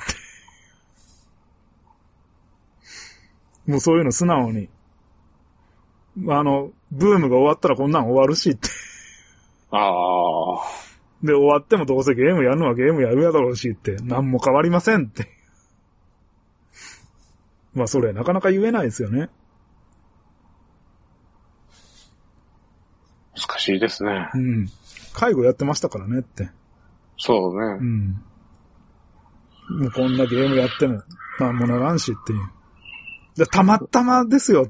Speaker 1: もうそういうの素直に。あの、ブームが終わったらこんなん終わるしって。
Speaker 2: ああ。
Speaker 1: で、終わってもどうせゲームやるのはゲームやるやだろうしって、何も変わりませんって。まあそれなかなか言えないですよね。
Speaker 2: 難しいですね。
Speaker 1: うん。介護やってましたからねって。
Speaker 2: そうね。
Speaker 1: うん。もうこんなゲームやっても、なんもならんしっていう。でたまたまですよって。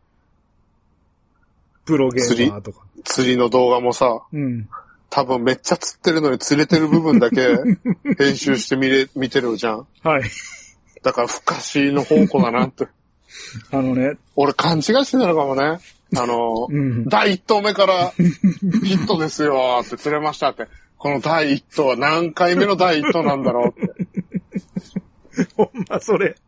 Speaker 1: プロゲーマーとか。
Speaker 2: 釣りの動画もさ、
Speaker 1: うん。
Speaker 2: 多分めっちゃ釣ってるのに釣れてる部分だけ編集して見れ、見てるじゃん。
Speaker 1: はい。
Speaker 2: だから不可視の宝庫だなって。
Speaker 1: あのね。
Speaker 2: 俺勘違いしてたのかもね。あの、うん、第一投目からヒットですよって釣れましたって。この第一投は何回目の第一投なんだろうって。
Speaker 1: ほんまそれ。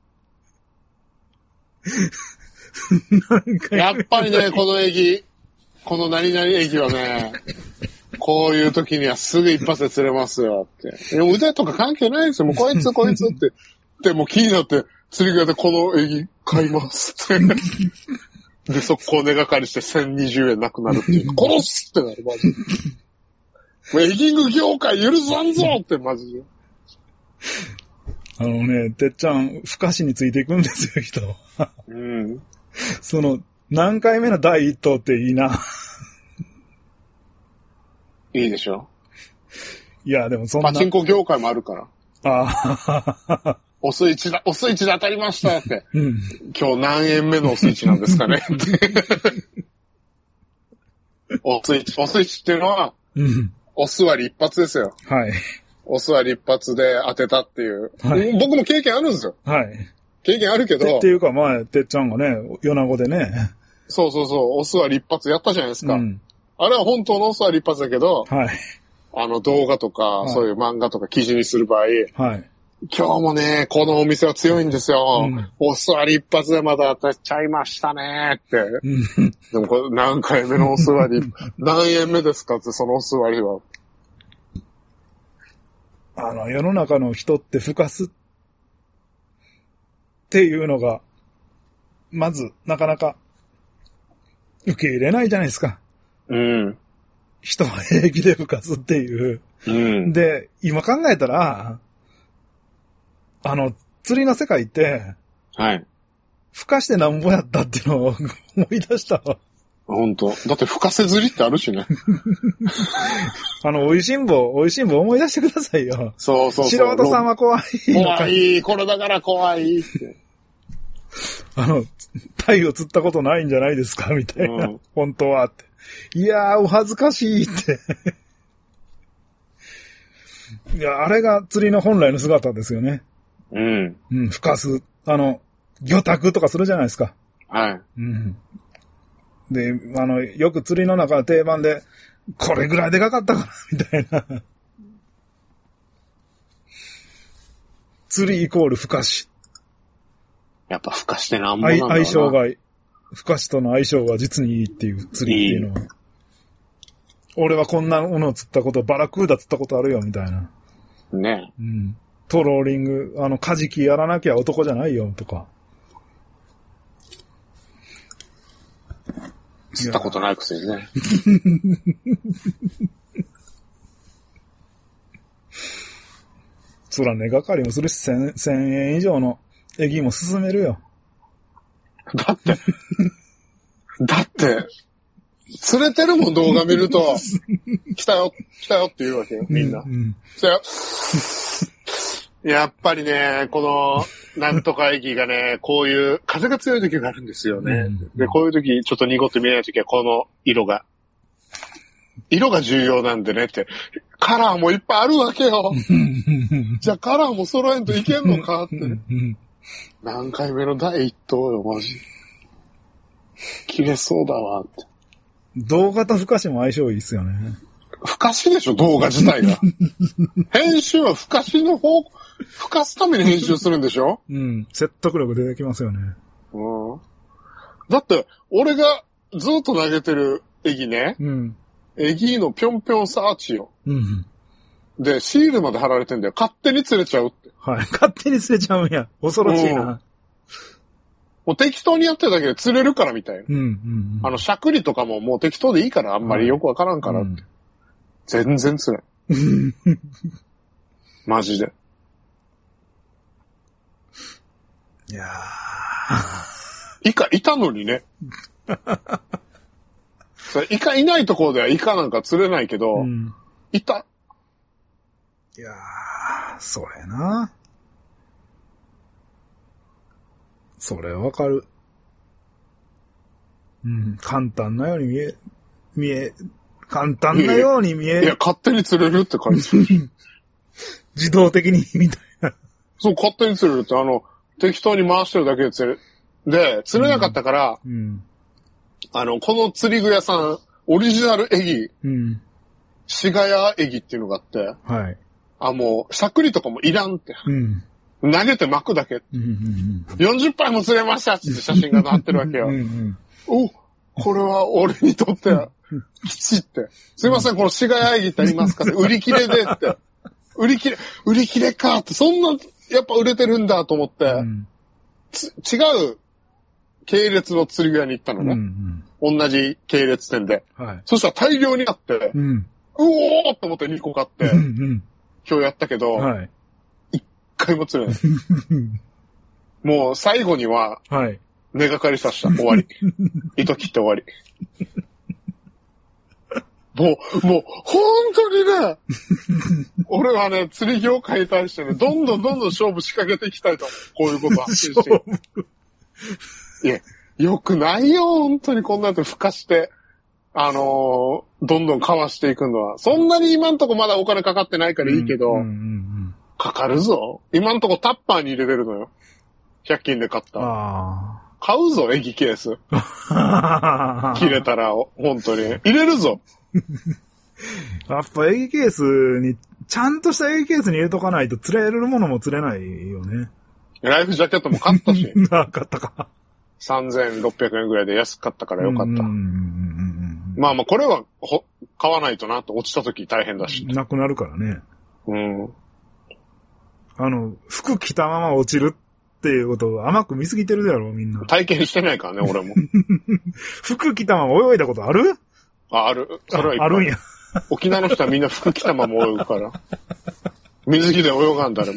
Speaker 2: やっぱりね、この駅、この何々駅はね、こういう時にはすぐ一発で釣れますよって。腕とか関係ないですよ。もうこいつこいつって。で、もう気になって釣り具屋でこの駅買いますって。で、速攻根がかりしてせんにじゅうえんなくなるっていう。殺すってなる、マジで。もうエギング業界許さんぞって、マジで。
Speaker 1: あのね、てっちゃん、不可視についていくんですよ、人。
Speaker 2: うん。
Speaker 1: その、何回目の第一投っていいな。
Speaker 2: いいでしょ。
Speaker 1: いや、でもそんな。
Speaker 2: パチンコ業界もあるから。
Speaker 1: ああ。
Speaker 2: おスイッチだ、おスイッチで当たりましたって。
Speaker 1: うん、
Speaker 2: 今日何円目のおスイッチなんですかねおスイッチ、おスイッチっていうのは、
Speaker 1: うん、
Speaker 2: お座り一発ですよ。
Speaker 1: はい。
Speaker 2: お座り一発で当てたっていう。はい、僕も経験あるんですよ。
Speaker 1: はい。
Speaker 2: 経験あるけど。
Speaker 1: っていうか前、てっちゃんがね、米子でね。
Speaker 2: そうそうそう、お座り一発やったじゃないですか。うん、あれは本当のお座り一発だけど、
Speaker 1: はい。
Speaker 2: あの動画とか、はい、そういう漫画とか記事にする場合、
Speaker 1: はい。
Speaker 2: 今日もね、このお店は強いんですよ。うん、お座り一発でまだ当たっちゃいましたねって。うん、でもこれ何回目のお座り、何円目ですかって、そのお座りは。
Speaker 1: あの、世の中の人ってふかすっていうのが、まず、なかなか、受け入れないじゃないですか。
Speaker 2: うん。
Speaker 1: 人は平気でふかすっていう。
Speaker 2: うん。
Speaker 1: で、今考えたら、あの、釣りの世界って、
Speaker 2: はい。
Speaker 1: ふかしてなんぼやったっていうのを思い出したわ。
Speaker 2: 本当。だってふかせ釣りってあるしね。
Speaker 1: あの、美味しんぼ、美味しんぼ思い出してくださいよ。
Speaker 2: そうそうそう。
Speaker 1: 素人さんは怖い。
Speaker 2: 怖い。これだから怖いって。
Speaker 1: あの、タイを釣ったことないんじゃないですかみたいな。うん、本当はって。いやー、お恥ずかしいって。いや、あれが釣りの本来の姿ですよね。
Speaker 2: うん。
Speaker 1: うん、ふかす。あの、魚拓とかするじゃないですか。
Speaker 2: はい。
Speaker 1: うん。で、あの、よく釣りの中の定番で、これぐらいでかかったかな、みたいな。釣りイコールふかし。
Speaker 2: やっぱふかしてなんぼなんだな。
Speaker 1: 相性が、ふかしとの相性が実にいいっていう釣りっていうのは。いい。俺はこんなものを釣ったこと、バラクーダ釣ったことあるよ、みたいな。
Speaker 2: ね。
Speaker 1: うん。トローリング、あの、カジキやらなきゃ男じゃないよ、とか。
Speaker 2: 釣ったことないくせにね。
Speaker 1: そら値がかりもするし、千、千円以上のエギも進めるよ。
Speaker 2: だって、だって、釣れてるもん動画見ると、来たよ、来たよって言うわけよ、みんな。うんうん、来たよ。やっぱりね、この、なんとか駅がね、こういう、風が強い時があるんですよね。うん、で、こういう時、ちょっと濁って見えない時は、この色が。色が重要なんでねって。カラーもいっぱいあるわけよ。じゃあカラーも揃えんといけんのかって。何回目の第一投よ、マジ。切れそうだわって。
Speaker 1: 動画とふかしも相性いいっすよね。
Speaker 2: ふかしでしょ、動画自体が。編集はふかしの方、ふかすために編集するんでしょ？
Speaker 1: うん。説得力出てきますよね。
Speaker 2: うん。だって、俺がずっと投げてるエギね。
Speaker 1: うん。
Speaker 2: エギのぴょんぴょんサーチよ。
Speaker 1: うん。
Speaker 2: で、シールまで貼られてんだよ。勝手に釣れちゃうって。
Speaker 1: はい。勝手に釣れちゃうんや。恐ろしいな。うん、
Speaker 2: もう適当にやってるだけで釣れるからみたいな。
Speaker 1: うんうんうん、
Speaker 2: あの、しゃくりとかももう適当でいいから、あんまりよくわからんからって。はい、うん、全然釣れん。マジで。
Speaker 1: いや
Speaker 2: ー。イカいたのにね。イカいないところではイカなんか釣れないけど、うん、いた。
Speaker 1: いやー、それな。それわかる。うん、簡単なように見え、見え、簡単なように見え。
Speaker 2: いや、勝手に釣れるって感じ。
Speaker 1: 自動的に、みたいな。
Speaker 2: そう、勝手に釣れるって、あの、適当に回してるだけで釣れる。で、釣れなかったから、
Speaker 1: うんうん、
Speaker 2: あの、この釣り具屋さん、オリジナルエギ、
Speaker 1: うん、
Speaker 2: シガヤエギっていうのがあって、
Speaker 1: はい。
Speaker 2: あ、もう、しゃくりとかもいらんって。
Speaker 1: うん、
Speaker 2: 投げて巻くだけ。
Speaker 1: うんうんうん、
Speaker 2: よんじゅっぱいも釣れましたって写真が載ってるわけよ。
Speaker 1: うんうん、
Speaker 2: お、これは俺にとっては、きちって。すいません、このシガヤエギってありますかって、売り切れでって。売り切れ、売り切れかって、そんな、やっぱ売れてるんだと思って、うん、つ違う系列の釣り具屋に行ったのね。
Speaker 1: うんうん、
Speaker 2: 同じ系列店で。
Speaker 1: はい、
Speaker 2: そしたら大量にあって、
Speaker 1: うん、う
Speaker 2: おーって思ってにこ買って、
Speaker 1: うんうん、
Speaker 2: 今日やったけど、
Speaker 1: はい、
Speaker 2: 一回も釣れない。もう最後には、
Speaker 1: はい、
Speaker 2: 根がかりさせた。終わり。糸切って終わり。もう、もう、本当にね、俺はね、釣り業界に対してね、どんどんどんどん勝負仕掛けていきたいと思う。こういうこと発信して。いや、よくないよ、本当にこんなやつ孵化して、あのー、どんどんかわしていくのは。そんなに今んとこまだお金かかってないからいいけど、
Speaker 1: うんうんうんうん、
Speaker 2: かかるぞ。今んとこタッパーに入れてるのよ。ひゃく均で買った。
Speaker 1: あ
Speaker 2: 買うぞ、エギケース。切れたら、本当に。入れるぞ。
Speaker 1: やっぱエギケースにちゃんとした A ケースに入れとかないと釣れるものも釣れないよね。
Speaker 2: ライフジャケットも買ったし。
Speaker 1: あ、買ったか。
Speaker 2: さんぜんろっぴゃくえんぐらいで安かったからよかった。
Speaker 1: うんうんうんうん、
Speaker 2: まあまあこれはほ買わないとなと落ちた時大変だし。
Speaker 1: なくなるからね。
Speaker 2: うん。
Speaker 1: あの、服着たまま落ちるっていうことを甘く見すぎてるだろ、みんな。
Speaker 2: 体験してないからね、俺も。
Speaker 1: 服着たまま泳いだことある？
Speaker 2: あ、ある。それはいっぱい
Speaker 1: あるんや。
Speaker 2: 沖縄の人はみんな服着たまま泳ぐから。水着で泳がん誰も。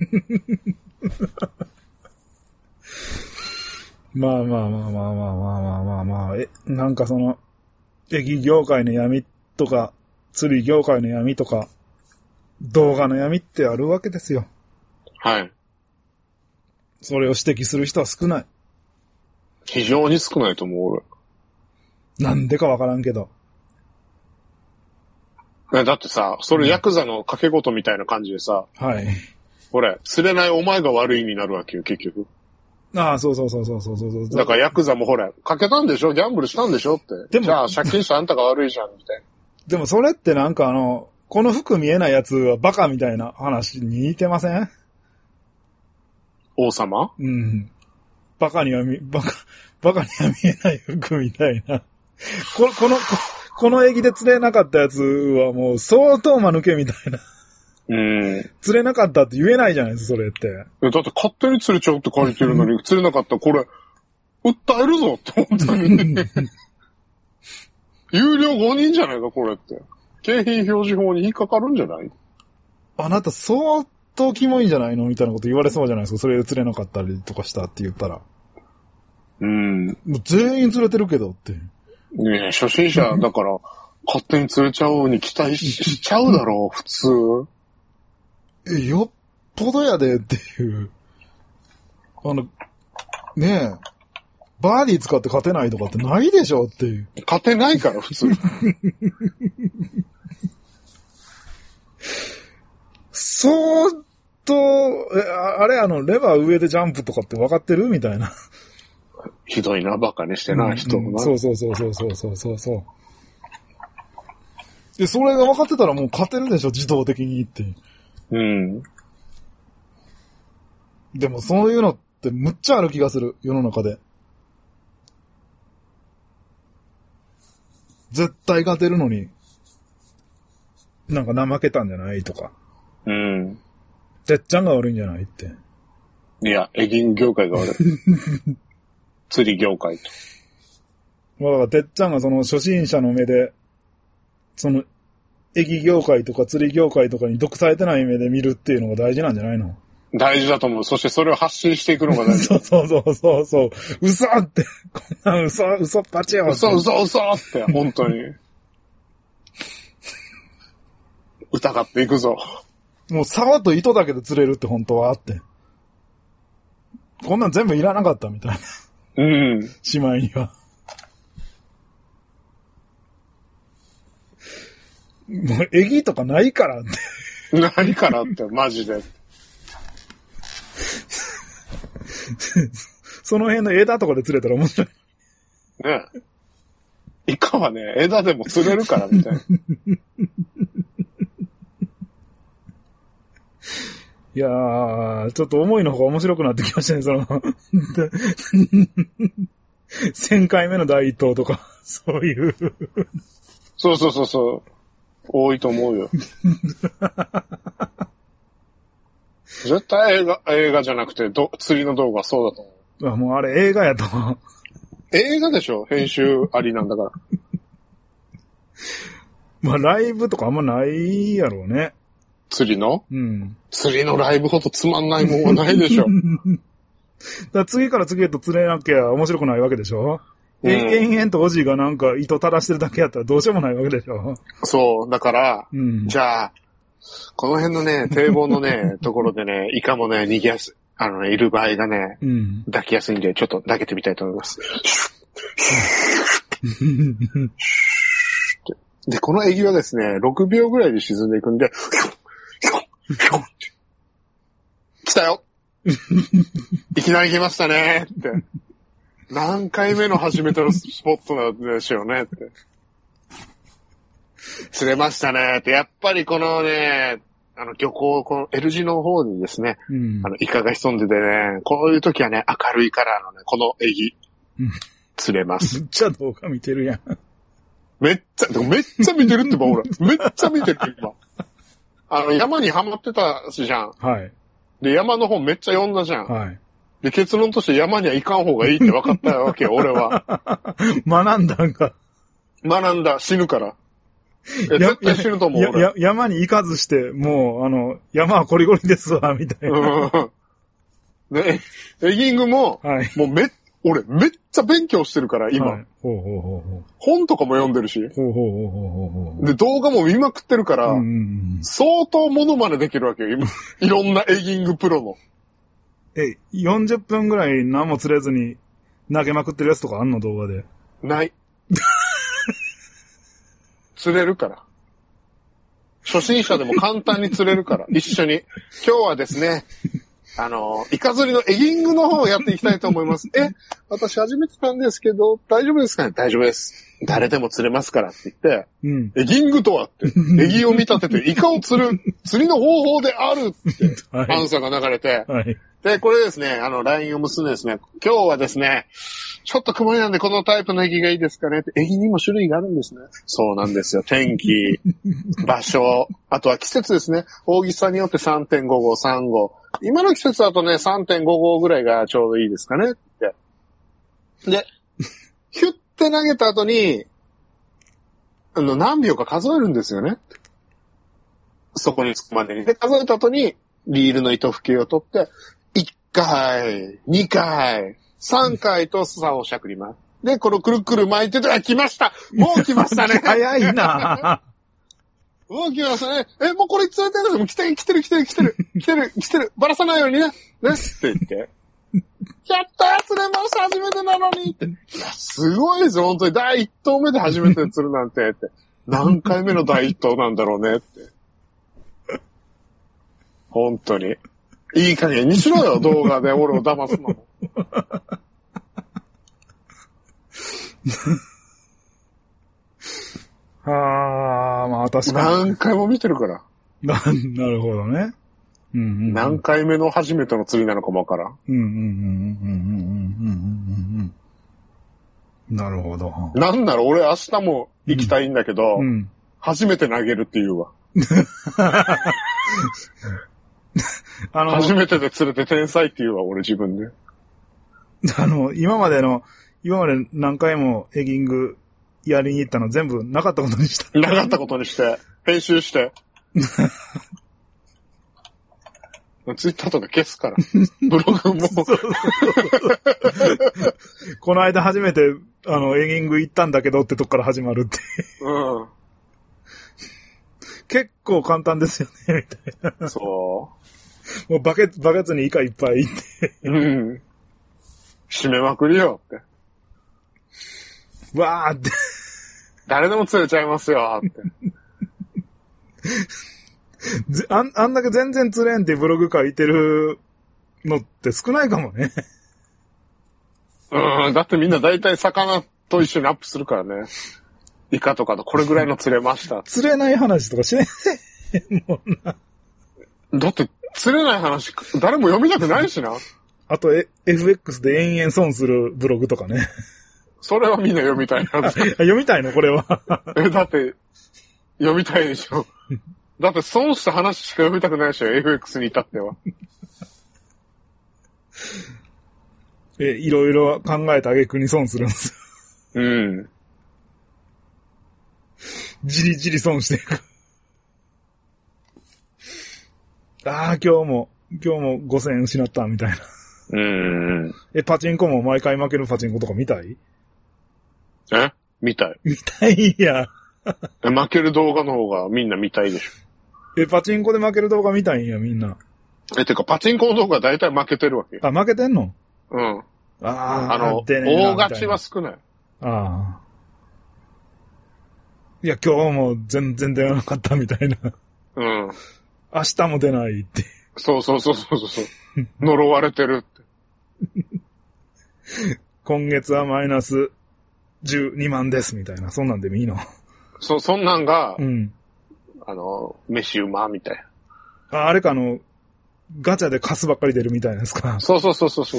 Speaker 1: まあまあまあまあまあまあまあまあまあ、え、なんかその、駅業界の闇とか、釣り業界の闇とか、動画の闇ってあるわけですよ。
Speaker 2: はい。
Speaker 1: それを指摘する人は少ない。
Speaker 2: 非常に少ないと思う、俺。
Speaker 1: なんでかわからんけど。
Speaker 2: え、だってさ、それヤクザの掛け事みたいな感じでさ、
Speaker 1: はい。
Speaker 2: これ、釣れないお前が悪いになるわけよ、結局。
Speaker 1: ああ、そうそうそうそうそうそう。
Speaker 2: だからヤクザもほら、かけたんでしょギャンブルしたんでしょって。でもじゃあ借金したあんたが悪いじゃん、みたいな。
Speaker 1: でもそれってなんかあの、この服見えないやつはバカみたいな話に似てません？
Speaker 2: 王様？
Speaker 1: うん。バカには見、バカ、バカには見えない服みたいな。ここの、こ、この駅で釣れなかったやつはもう相当間抜けみたいな。
Speaker 2: うん。
Speaker 1: 釣れなかったって言えないじゃないですか、それって。
Speaker 2: だって勝手に釣れちゃうって書いてるのに、釣れなかったらこれ、訴えるぞって思ったに。有料ごにんじゃないか、これって。景品表示法に引っかかるんじゃない？
Speaker 1: あなた相当キモいんじゃないのみたいなこと言われそうじゃないですか。それで釣れなかったりとかしたって言ったら。
Speaker 2: うん。
Speaker 1: もう全員釣れてるけどって。
Speaker 2: ねえ、初心者だから、勝手に釣れちゃうに期待 し, しちゃうだろう、普通。
Speaker 1: え、よっぽどやでっていう。あの、ねえ、バーディー使って勝てないとかってないでしょっていう。
Speaker 2: 勝てないから、普通。
Speaker 1: そうと、え、あれあの、レバー上でジャンプとかって分かってるみたいな。
Speaker 2: ひどいな、バカにしてな、人もな、
Speaker 1: うんうん。そうそうそうそうそうそうそう。で、それが分かってたらもう勝てるでしょ、自動的にって。
Speaker 2: うん。
Speaker 1: でもそういうのってむっちゃある気がする、世の中で。絶対勝てるのに、なんか怠けたんじゃないとか。
Speaker 2: うん。
Speaker 1: てっちゃんが悪いんじゃないって。
Speaker 2: いや、エギン業界が悪い。釣り業界と。
Speaker 1: まあだからてっちゃんがその初心者の目で、その、エギ業界とか釣り業界とかに毒されてない目で見るっていうのが大事なんじゃないの？
Speaker 2: 大事だと思う。そしてそれを発信していくのが大事。
Speaker 1: そうそうそうそうそう。嘘って、こんな嘘、嘘っぱちよ。
Speaker 2: 嘘嘘嘘って、本当に。疑っていくぞ。
Speaker 1: もう竿と糸だけで釣れるって本当はあって。こんなん全部いらなかったみたいな。
Speaker 2: うん。
Speaker 1: しまいには。もう、エギとかないからって。
Speaker 2: ないからって、マジで。
Speaker 1: その辺の枝とかで釣れたら面白い。
Speaker 2: ねえ。イカはね、枝でも釣れるからみたいな。
Speaker 1: いやー、ちょっと思いの方が面白くなってきましたね、その。せんかいめの第一投とか、そういう。
Speaker 2: そうそうそうそう。多いと思うよ。絶対映画、映画じゃなくてど、釣りの動画そうだと思う。
Speaker 1: あ、もうあれ映画やと思う。
Speaker 2: 映画でしょ？編集ありなんだから。
Speaker 1: まあライブとかあんまないやろうね。
Speaker 2: 釣りの？
Speaker 1: うん。
Speaker 2: 釣りのライブほどつまんないもんはないでしょ。
Speaker 1: だ次から次へと釣れなきゃ面白くないわけでしょ、うん、延々とおじいがなんか糸垂らしてるだけやったらどうしようもないわけでしょ。
Speaker 2: そう、だから、
Speaker 1: うん、
Speaker 2: じゃあ、この辺のね、堤防のね、ところでね、イカもね、逃げやすい、あのね、いる場合がね、うん、抱きやすいんで、ちょっと抱けてみたいと思います。で、このエギはですね、ろくびょうぐらいで沈んでいくんで、来たよいきなり来ましたねって。何回目の初めてのスポットなんでしょうねって。釣れましたねって。やっぱりこのね、 あの、漁港、この L 字の方にですね、
Speaker 1: うん、
Speaker 2: あの、イカが潜んでてね、こういう時はね、明るいカラーのね、このエギ、
Speaker 1: うん、
Speaker 2: 釣れます。
Speaker 1: めっちゃ動画見てるやん。
Speaker 2: めっちゃ、めっちゃ見てるってば、俺。めっちゃ見てる、今。あの、山にハマってたしじゃん。
Speaker 1: はい。
Speaker 2: で、山の方めっちゃ読んだじゃん。
Speaker 1: はい。で、
Speaker 2: 結論として山には行かん方がいいって分かったわけよ、俺は。
Speaker 1: 学んだんか。
Speaker 2: 学んだ、死ぬから。え、絶対死ぬと思う、
Speaker 1: や
Speaker 2: 俺。
Speaker 1: や山に行かずして、もう、あの、山はコリコリですわ、みたいな。
Speaker 2: うん。で、エギングも、はい、もうめ、俺めっちゃ勉強してるから、今。はい、
Speaker 1: ほうほうほうほう。
Speaker 2: 本とかも読んでるし。
Speaker 1: ほうほうほうほうほう。
Speaker 2: で、動画も見まくってるから、
Speaker 1: うんうんうん、
Speaker 2: 相当モノマネできるわけよ、今。いろんなエギングプロの。
Speaker 1: え、よんじゅっぷんぐらい何も釣れずに投げまくってるやつとかあんの動画で。
Speaker 2: ない。釣れるから。初心者でも簡単に釣れるから、一緒に。今日はですね、あの、イカ釣りのエギングの方をやっていきたいと思います。え、私初めてなんですけど、大丈夫ですかね？大丈夫です。誰でも釣れますからって言って、うん、エギングとはって、エギを見立ててイカを釣る、釣りの方法であるって、アンサーが流れて、はい、で、これですね、あの、ラインを結んでですね、今日はですね、ちょっと曇りなんでこのタイプのエギがいいですかねって、エギにも種類があるんですね。そうなんですよ。天気、場所、あとは季節ですね。大きさによって さんてんご 号、さん号。今の季節だとね、さんてんご 号ぐらいがちょうどいいですかねって。で、ヒュッて投げた後に、あの、何秒か数えるんですよね。そこに着くまでに。で、数えた後に、リールの糸吹きを取って、いっかい、にかい、さんかいと竿をしゃくります。で、このくるくる巻いてて、あ、来ました！もう来ましたね
Speaker 1: 早いな
Speaker 2: もう来ましたね。え、もうこれ釣れてるんですもう来てる、来てる、来てる、来てる、来てる、来てる、ばらさないようにね。ねって言って。やったー釣れました初めてなのにって。いや、すごいですよ、本当に。だいいっ投目で初めて釣るなんてって。何回目のだいいっ投なんだろうねって。本当に。いい加減にしろよ、動画で俺を騙すのも。
Speaker 1: はあ、まあ確かに。
Speaker 2: 何回も見てるから。
Speaker 1: な、なるほどね。うんうんうん、
Speaker 2: 何回目の初めての釣りなのかもわからん。
Speaker 1: うんうんうんうんうんうんうんうん。なるほど。
Speaker 2: なんなら俺明日も行きたいんだけど、うんうん、初めて投げるって言うわ。あの初めてで釣れて天才って言うわ、俺自分で。
Speaker 1: あの、今までの、今まで何回もエギングやりに行ったの全部なかったことにした。
Speaker 2: なかったことにして、編集して。ツイッターとか消すから。ブログも。
Speaker 1: この間初めて、あの、エギング行ったんだけどってとこから始まるって。うん。結構簡単ですよね、みたいな。
Speaker 2: そう。
Speaker 1: もうバケツ、バケツにイカいっぱいいって。
Speaker 2: うん。締めまくりよって。
Speaker 1: わーって。
Speaker 2: 誰でも釣れちゃいますよって。
Speaker 1: あん、あんだけ全然釣れんってブログ書いてるのって少ないかもね。
Speaker 2: うん、だってみんな大体魚と一緒にアップするからね。イカとかとこれぐらいの釣れました。
Speaker 1: 釣れない話とかしねえもんな。
Speaker 2: だって釣れない話誰も読みたくないしな。
Speaker 1: あと、エフエックス で延々損するブログとかね。
Speaker 2: それはみんな読みたいな。
Speaker 1: 読みたいのこれは。
Speaker 2: え、だって、読みたいでしょ。だって損した話しか読みたくないでしょ、エフエックス に至っては。
Speaker 1: え、いろいろ考えた挙句に損するんです
Speaker 2: よ。うん。
Speaker 1: じりじり損していく。ああ、今日も、今日もごせんえん失ったみたいな。
Speaker 2: うん。
Speaker 1: え、パチンコも毎回負けるパチンコとか見たい？
Speaker 2: え？見たい。
Speaker 1: 見たいや。
Speaker 2: 負ける動画の方がみんな見たいでし
Speaker 1: ょ。え、パチンコで負ける動画見たいんや、みんな。
Speaker 2: え、てかパチンコの動画大体負けてるわけ。
Speaker 1: あ、負けてんの？
Speaker 2: うん。
Speaker 1: ああ、
Speaker 2: あの、大勝ちは少ない。
Speaker 1: ああ。いや、今日も全然出なかったみたいな。
Speaker 2: うん。
Speaker 1: 明日も出ないって。
Speaker 2: そうそうそうそうそう。呪われてるって。
Speaker 1: 今月はマイナスじゅうにまんですみたいな。そんなんでもいいの？
Speaker 2: そ、そんなんが、
Speaker 1: うん。
Speaker 2: あの、飯うまみたいな。
Speaker 1: あ、あれか、あの、ガチャでカスばっかり出るみたいなですか。
Speaker 2: そうそうそうそうそう。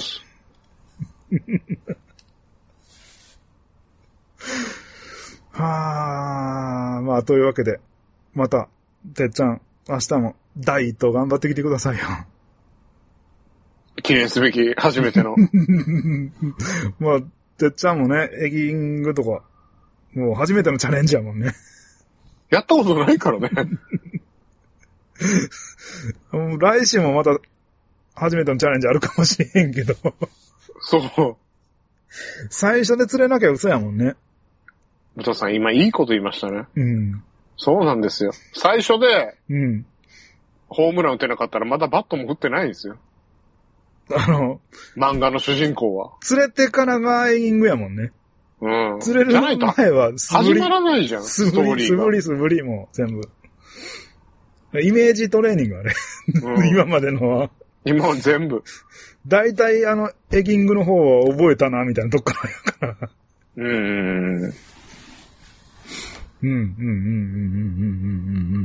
Speaker 1: はあ、まあ、というわけで、また、てっちゃん、明日も第一投頑張ってきてくださいよ。
Speaker 2: 記念すべき初めての。
Speaker 1: まあ、てっちゃんもね、エギングとか、もう初めてのチャレンジやもんね。
Speaker 2: やったことないからね。
Speaker 1: 来週もまた、初めてのチャレンジあるかもしれへんけど。
Speaker 2: そう。
Speaker 1: 最初で釣れなきゃ嘘やもんね。
Speaker 2: 武藤さん、今いいこと言いましたね。
Speaker 1: うん。
Speaker 2: そうなんですよ。最初で、
Speaker 1: うん。
Speaker 2: ホームラン打てなかったらまだバットも振ってないんですよ。
Speaker 1: あの、
Speaker 2: 漫画の主人公は。
Speaker 1: 釣れてからがエギングやもんね。
Speaker 2: うん。
Speaker 1: 釣れる前は素振り。
Speaker 2: 始まらないじゃん。
Speaker 1: 素振り、素振り、素振りも全部。イメージトレーニングあれ。うん、今までのは。
Speaker 2: 今は全部。
Speaker 1: 大体あの、エギングの方は覚えたな、みたいなとこからやから。
Speaker 2: うん。うん、うん、うん、うん、うん、
Speaker 1: うん、うん、うん、うん。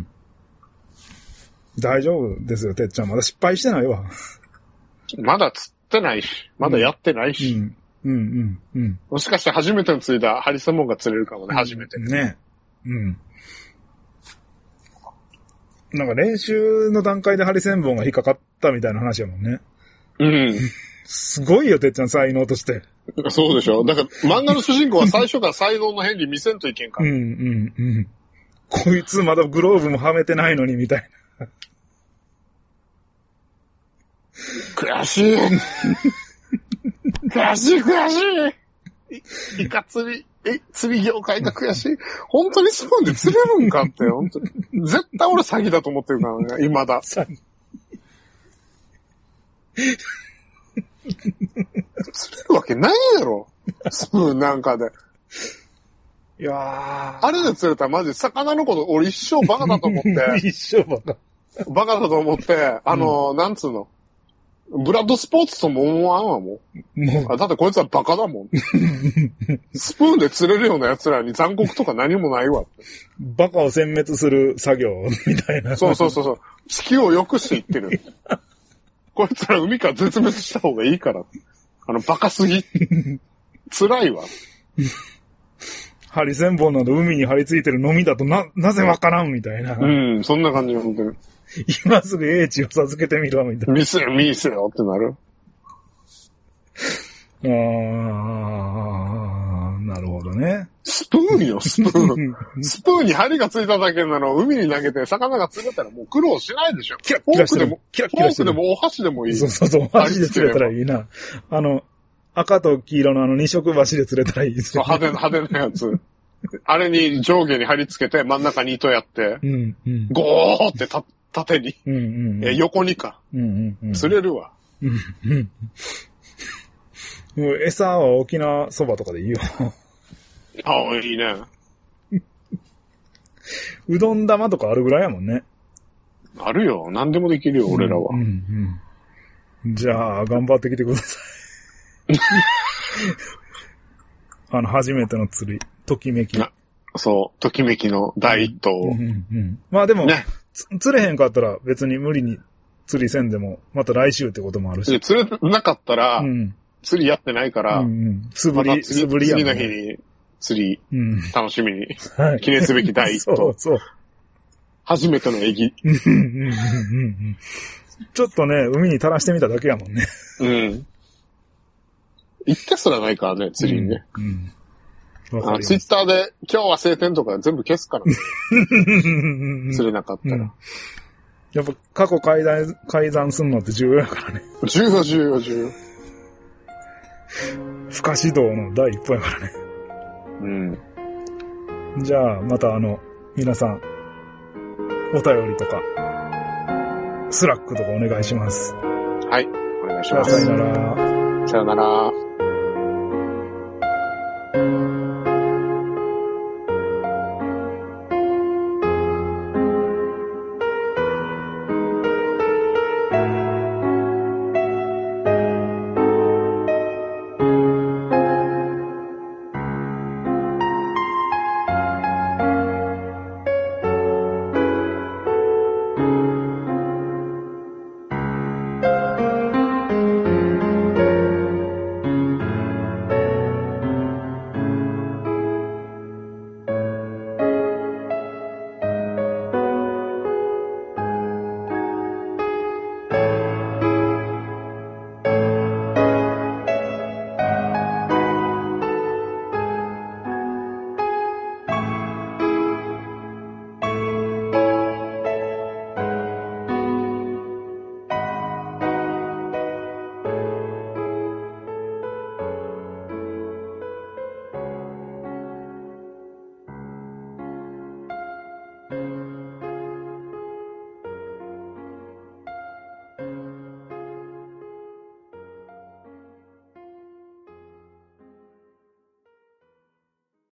Speaker 1: 大丈夫ですよ、てっちゃん。まだ失敗してないわ。
Speaker 2: まだ釣ってないし、まだやってないし。
Speaker 1: うん、うん、うん、うん。
Speaker 2: もしかして初めての釣りだ、ハリセンボンが釣れるかもね、初めて。
Speaker 1: ね。うん。なんか練習の段階でハリセンボンが引っかかったみたいな話やもんね。
Speaker 2: うん。
Speaker 1: すごいよ、てっちゃん、才能として。
Speaker 2: そうでしょ。だから漫画の主人公は最初から才能の変理見せんといけんから。
Speaker 1: うん、うん、うん。こいつまだグローブもはめてないのに、みたいな。
Speaker 2: 悔しい。悔しい、悔しい。イカ釣り、え、釣り業界が悔しい。本当にスプーンで釣れるんかって、本当に。絶対俺詐欺だと思ってるからね、未だ。詐欺。釣れるわけないやろ。スプーンなんかで。
Speaker 1: いやー。
Speaker 2: あれで釣れたらマジ魚のこと俺一生バカだと思って。
Speaker 1: 一生バカ。
Speaker 2: バカだと思って、あの、うん、なんつうの。ブラッドスポーツとも思わんわ、もう。もうあだってこいつはバカだもん。スプーンで釣れるような奴らに残酷とか何もないわって。
Speaker 1: バカを殲滅する作業みたいな。
Speaker 2: そうそうそうそう。地球を良くしていってる。こいつら海から絶滅した方がいいから。あの、バカすぎ。辛いわ。
Speaker 1: ハリセンボンなど海に張り付いてるのみだとな、なぜわからんみたいな。
Speaker 2: うん、そんな感じが本当に。
Speaker 1: 今すぐ英知を授けてみろ、みたいな。
Speaker 2: ミスよ、ミスよってなる。
Speaker 1: あー、なるほどね。
Speaker 2: スプーンよ、スプーン。スプーンに針がついただけなのを海に投げて魚が釣れたらもう苦労しないでしょ。
Speaker 1: キラッキラしてる。フォークでも、
Speaker 2: キラッキラしてる。フォークでもお箸でもいい。
Speaker 1: そうそうそう、お箸で釣れたらいいな。あの、赤と黄色のあの二色箸で釣れたらいいです
Speaker 2: よ、ね。そう、派手な、派手なやつ。あれに上下に貼り付けて真ん中に糸やって、
Speaker 1: うんうん、
Speaker 2: ゴーってた縦に、
Speaker 1: うんうんうん、
Speaker 2: え横にか、
Speaker 1: うんうんうん、
Speaker 2: 釣れるわ。
Speaker 1: うんうん、もう餌は沖縄そばとかでいいよ。
Speaker 2: ああ、いいね。
Speaker 1: うどん玉とかあるぐらいやもんね。
Speaker 2: あるよ。何でもできるよ、俺らは。
Speaker 1: うんうんうん、じゃあ、頑張ってきてください。あの、初めての釣り、ときめき。
Speaker 2: そう、ときめきの第一投。うん
Speaker 1: うんうん、まあでも、ね、釣れへんかったら別に無理に釣りせんでも、また来週ってこともあるし。
Speaker 2: 釣れなかったら、うん、釣りやってないから、
Speaker 1: うんうん、素振り、
Speaker 2: ま、素振りや、ね、次の日に釣り、うん、楽しみに、はい、記念すべき第一投。
Speaker 1: そうそう。
Speaker 2: 初めてのエギ。
Speaker 1: ちょっとね、海に垂らしてみただけやもんね。
Speaker 2: うん。行ってすらないからね、釣りにね。うん。うん、あツイッターで、今日は晴天とか全部消すからね。釣れなかったら。うん、
Speaker 1: やっぱ過去改ざん、改ざんすんのって重要やからね。
Speaker 2: 重要、重要、重要。
Speaker 1: 不可指導の第一歩やからね。
Speaker 2: うん。
Speaker 1: じゃあ、またあの、皆さん、お便りとか、スラックとかお願いします。
Speaker 2: はい、お願いします。
Speaker 1: さよなら。
Speaker 2: さよなら。